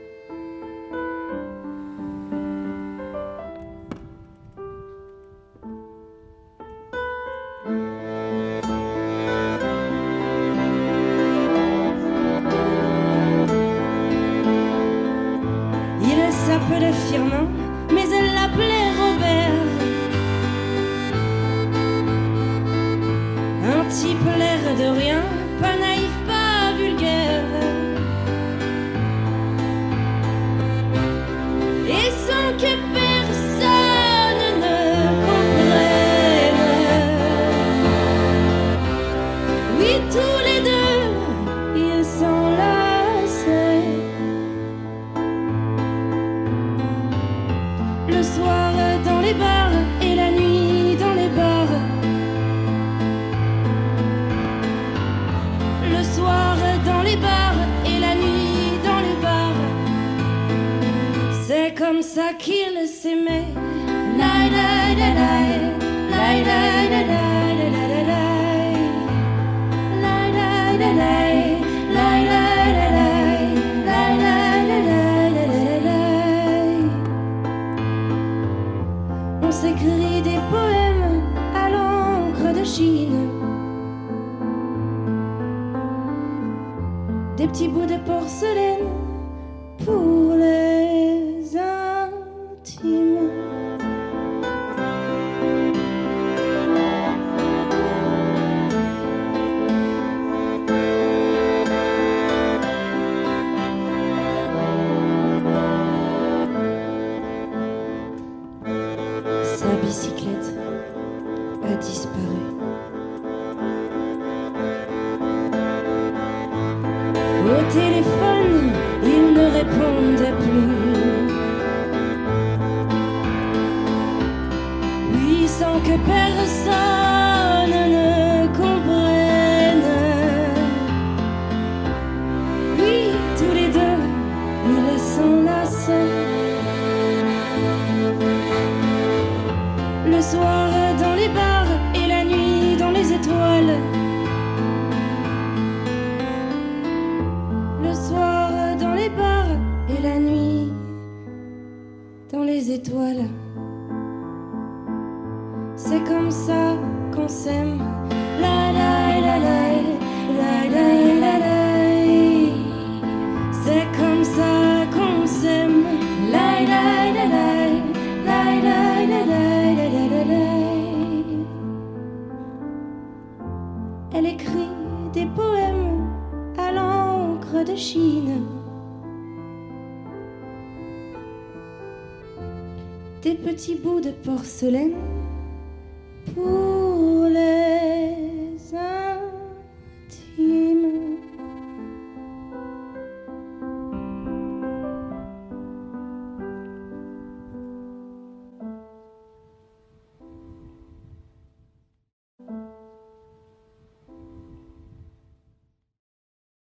s'appelait Firmin, mais elle l'appelait Robert. Un type l'air de rien, pas naïf, pas vulgaire. Et sans que personne ne comprenne, oui, tous les deux, ils s'enlaçaient. Le soir dans les bars et la nuit dans les bars. Le soir dans les bars et la nuit dans les bars. C'est comme ça qu'ils s'aimaient. La la la la la la la la la la la. La la la la la la la la la la la la. On s'écrit des poèmes à l'encre de Chine. Des petits bouts de porcelaine pour les intimes. Sa bicyclette a disparu. Au téléphone, il ne répondait plus. Oui, sans que personne ne comprenne. Oui, tous les deux, ils s'enlaçaient. Le soir dans les bars et la nuit dans les étoiles. Le soir dans les bars et la nuit dans les étoiles. C'est comme ça qu'on s'aime. La la la la, la la la la. C'est comme ça qu'on s'aime. La la la la, la la la la la la la. Elle écrit des poèmes à l'encre de Chine. Des petits bouts de porcelaine pour les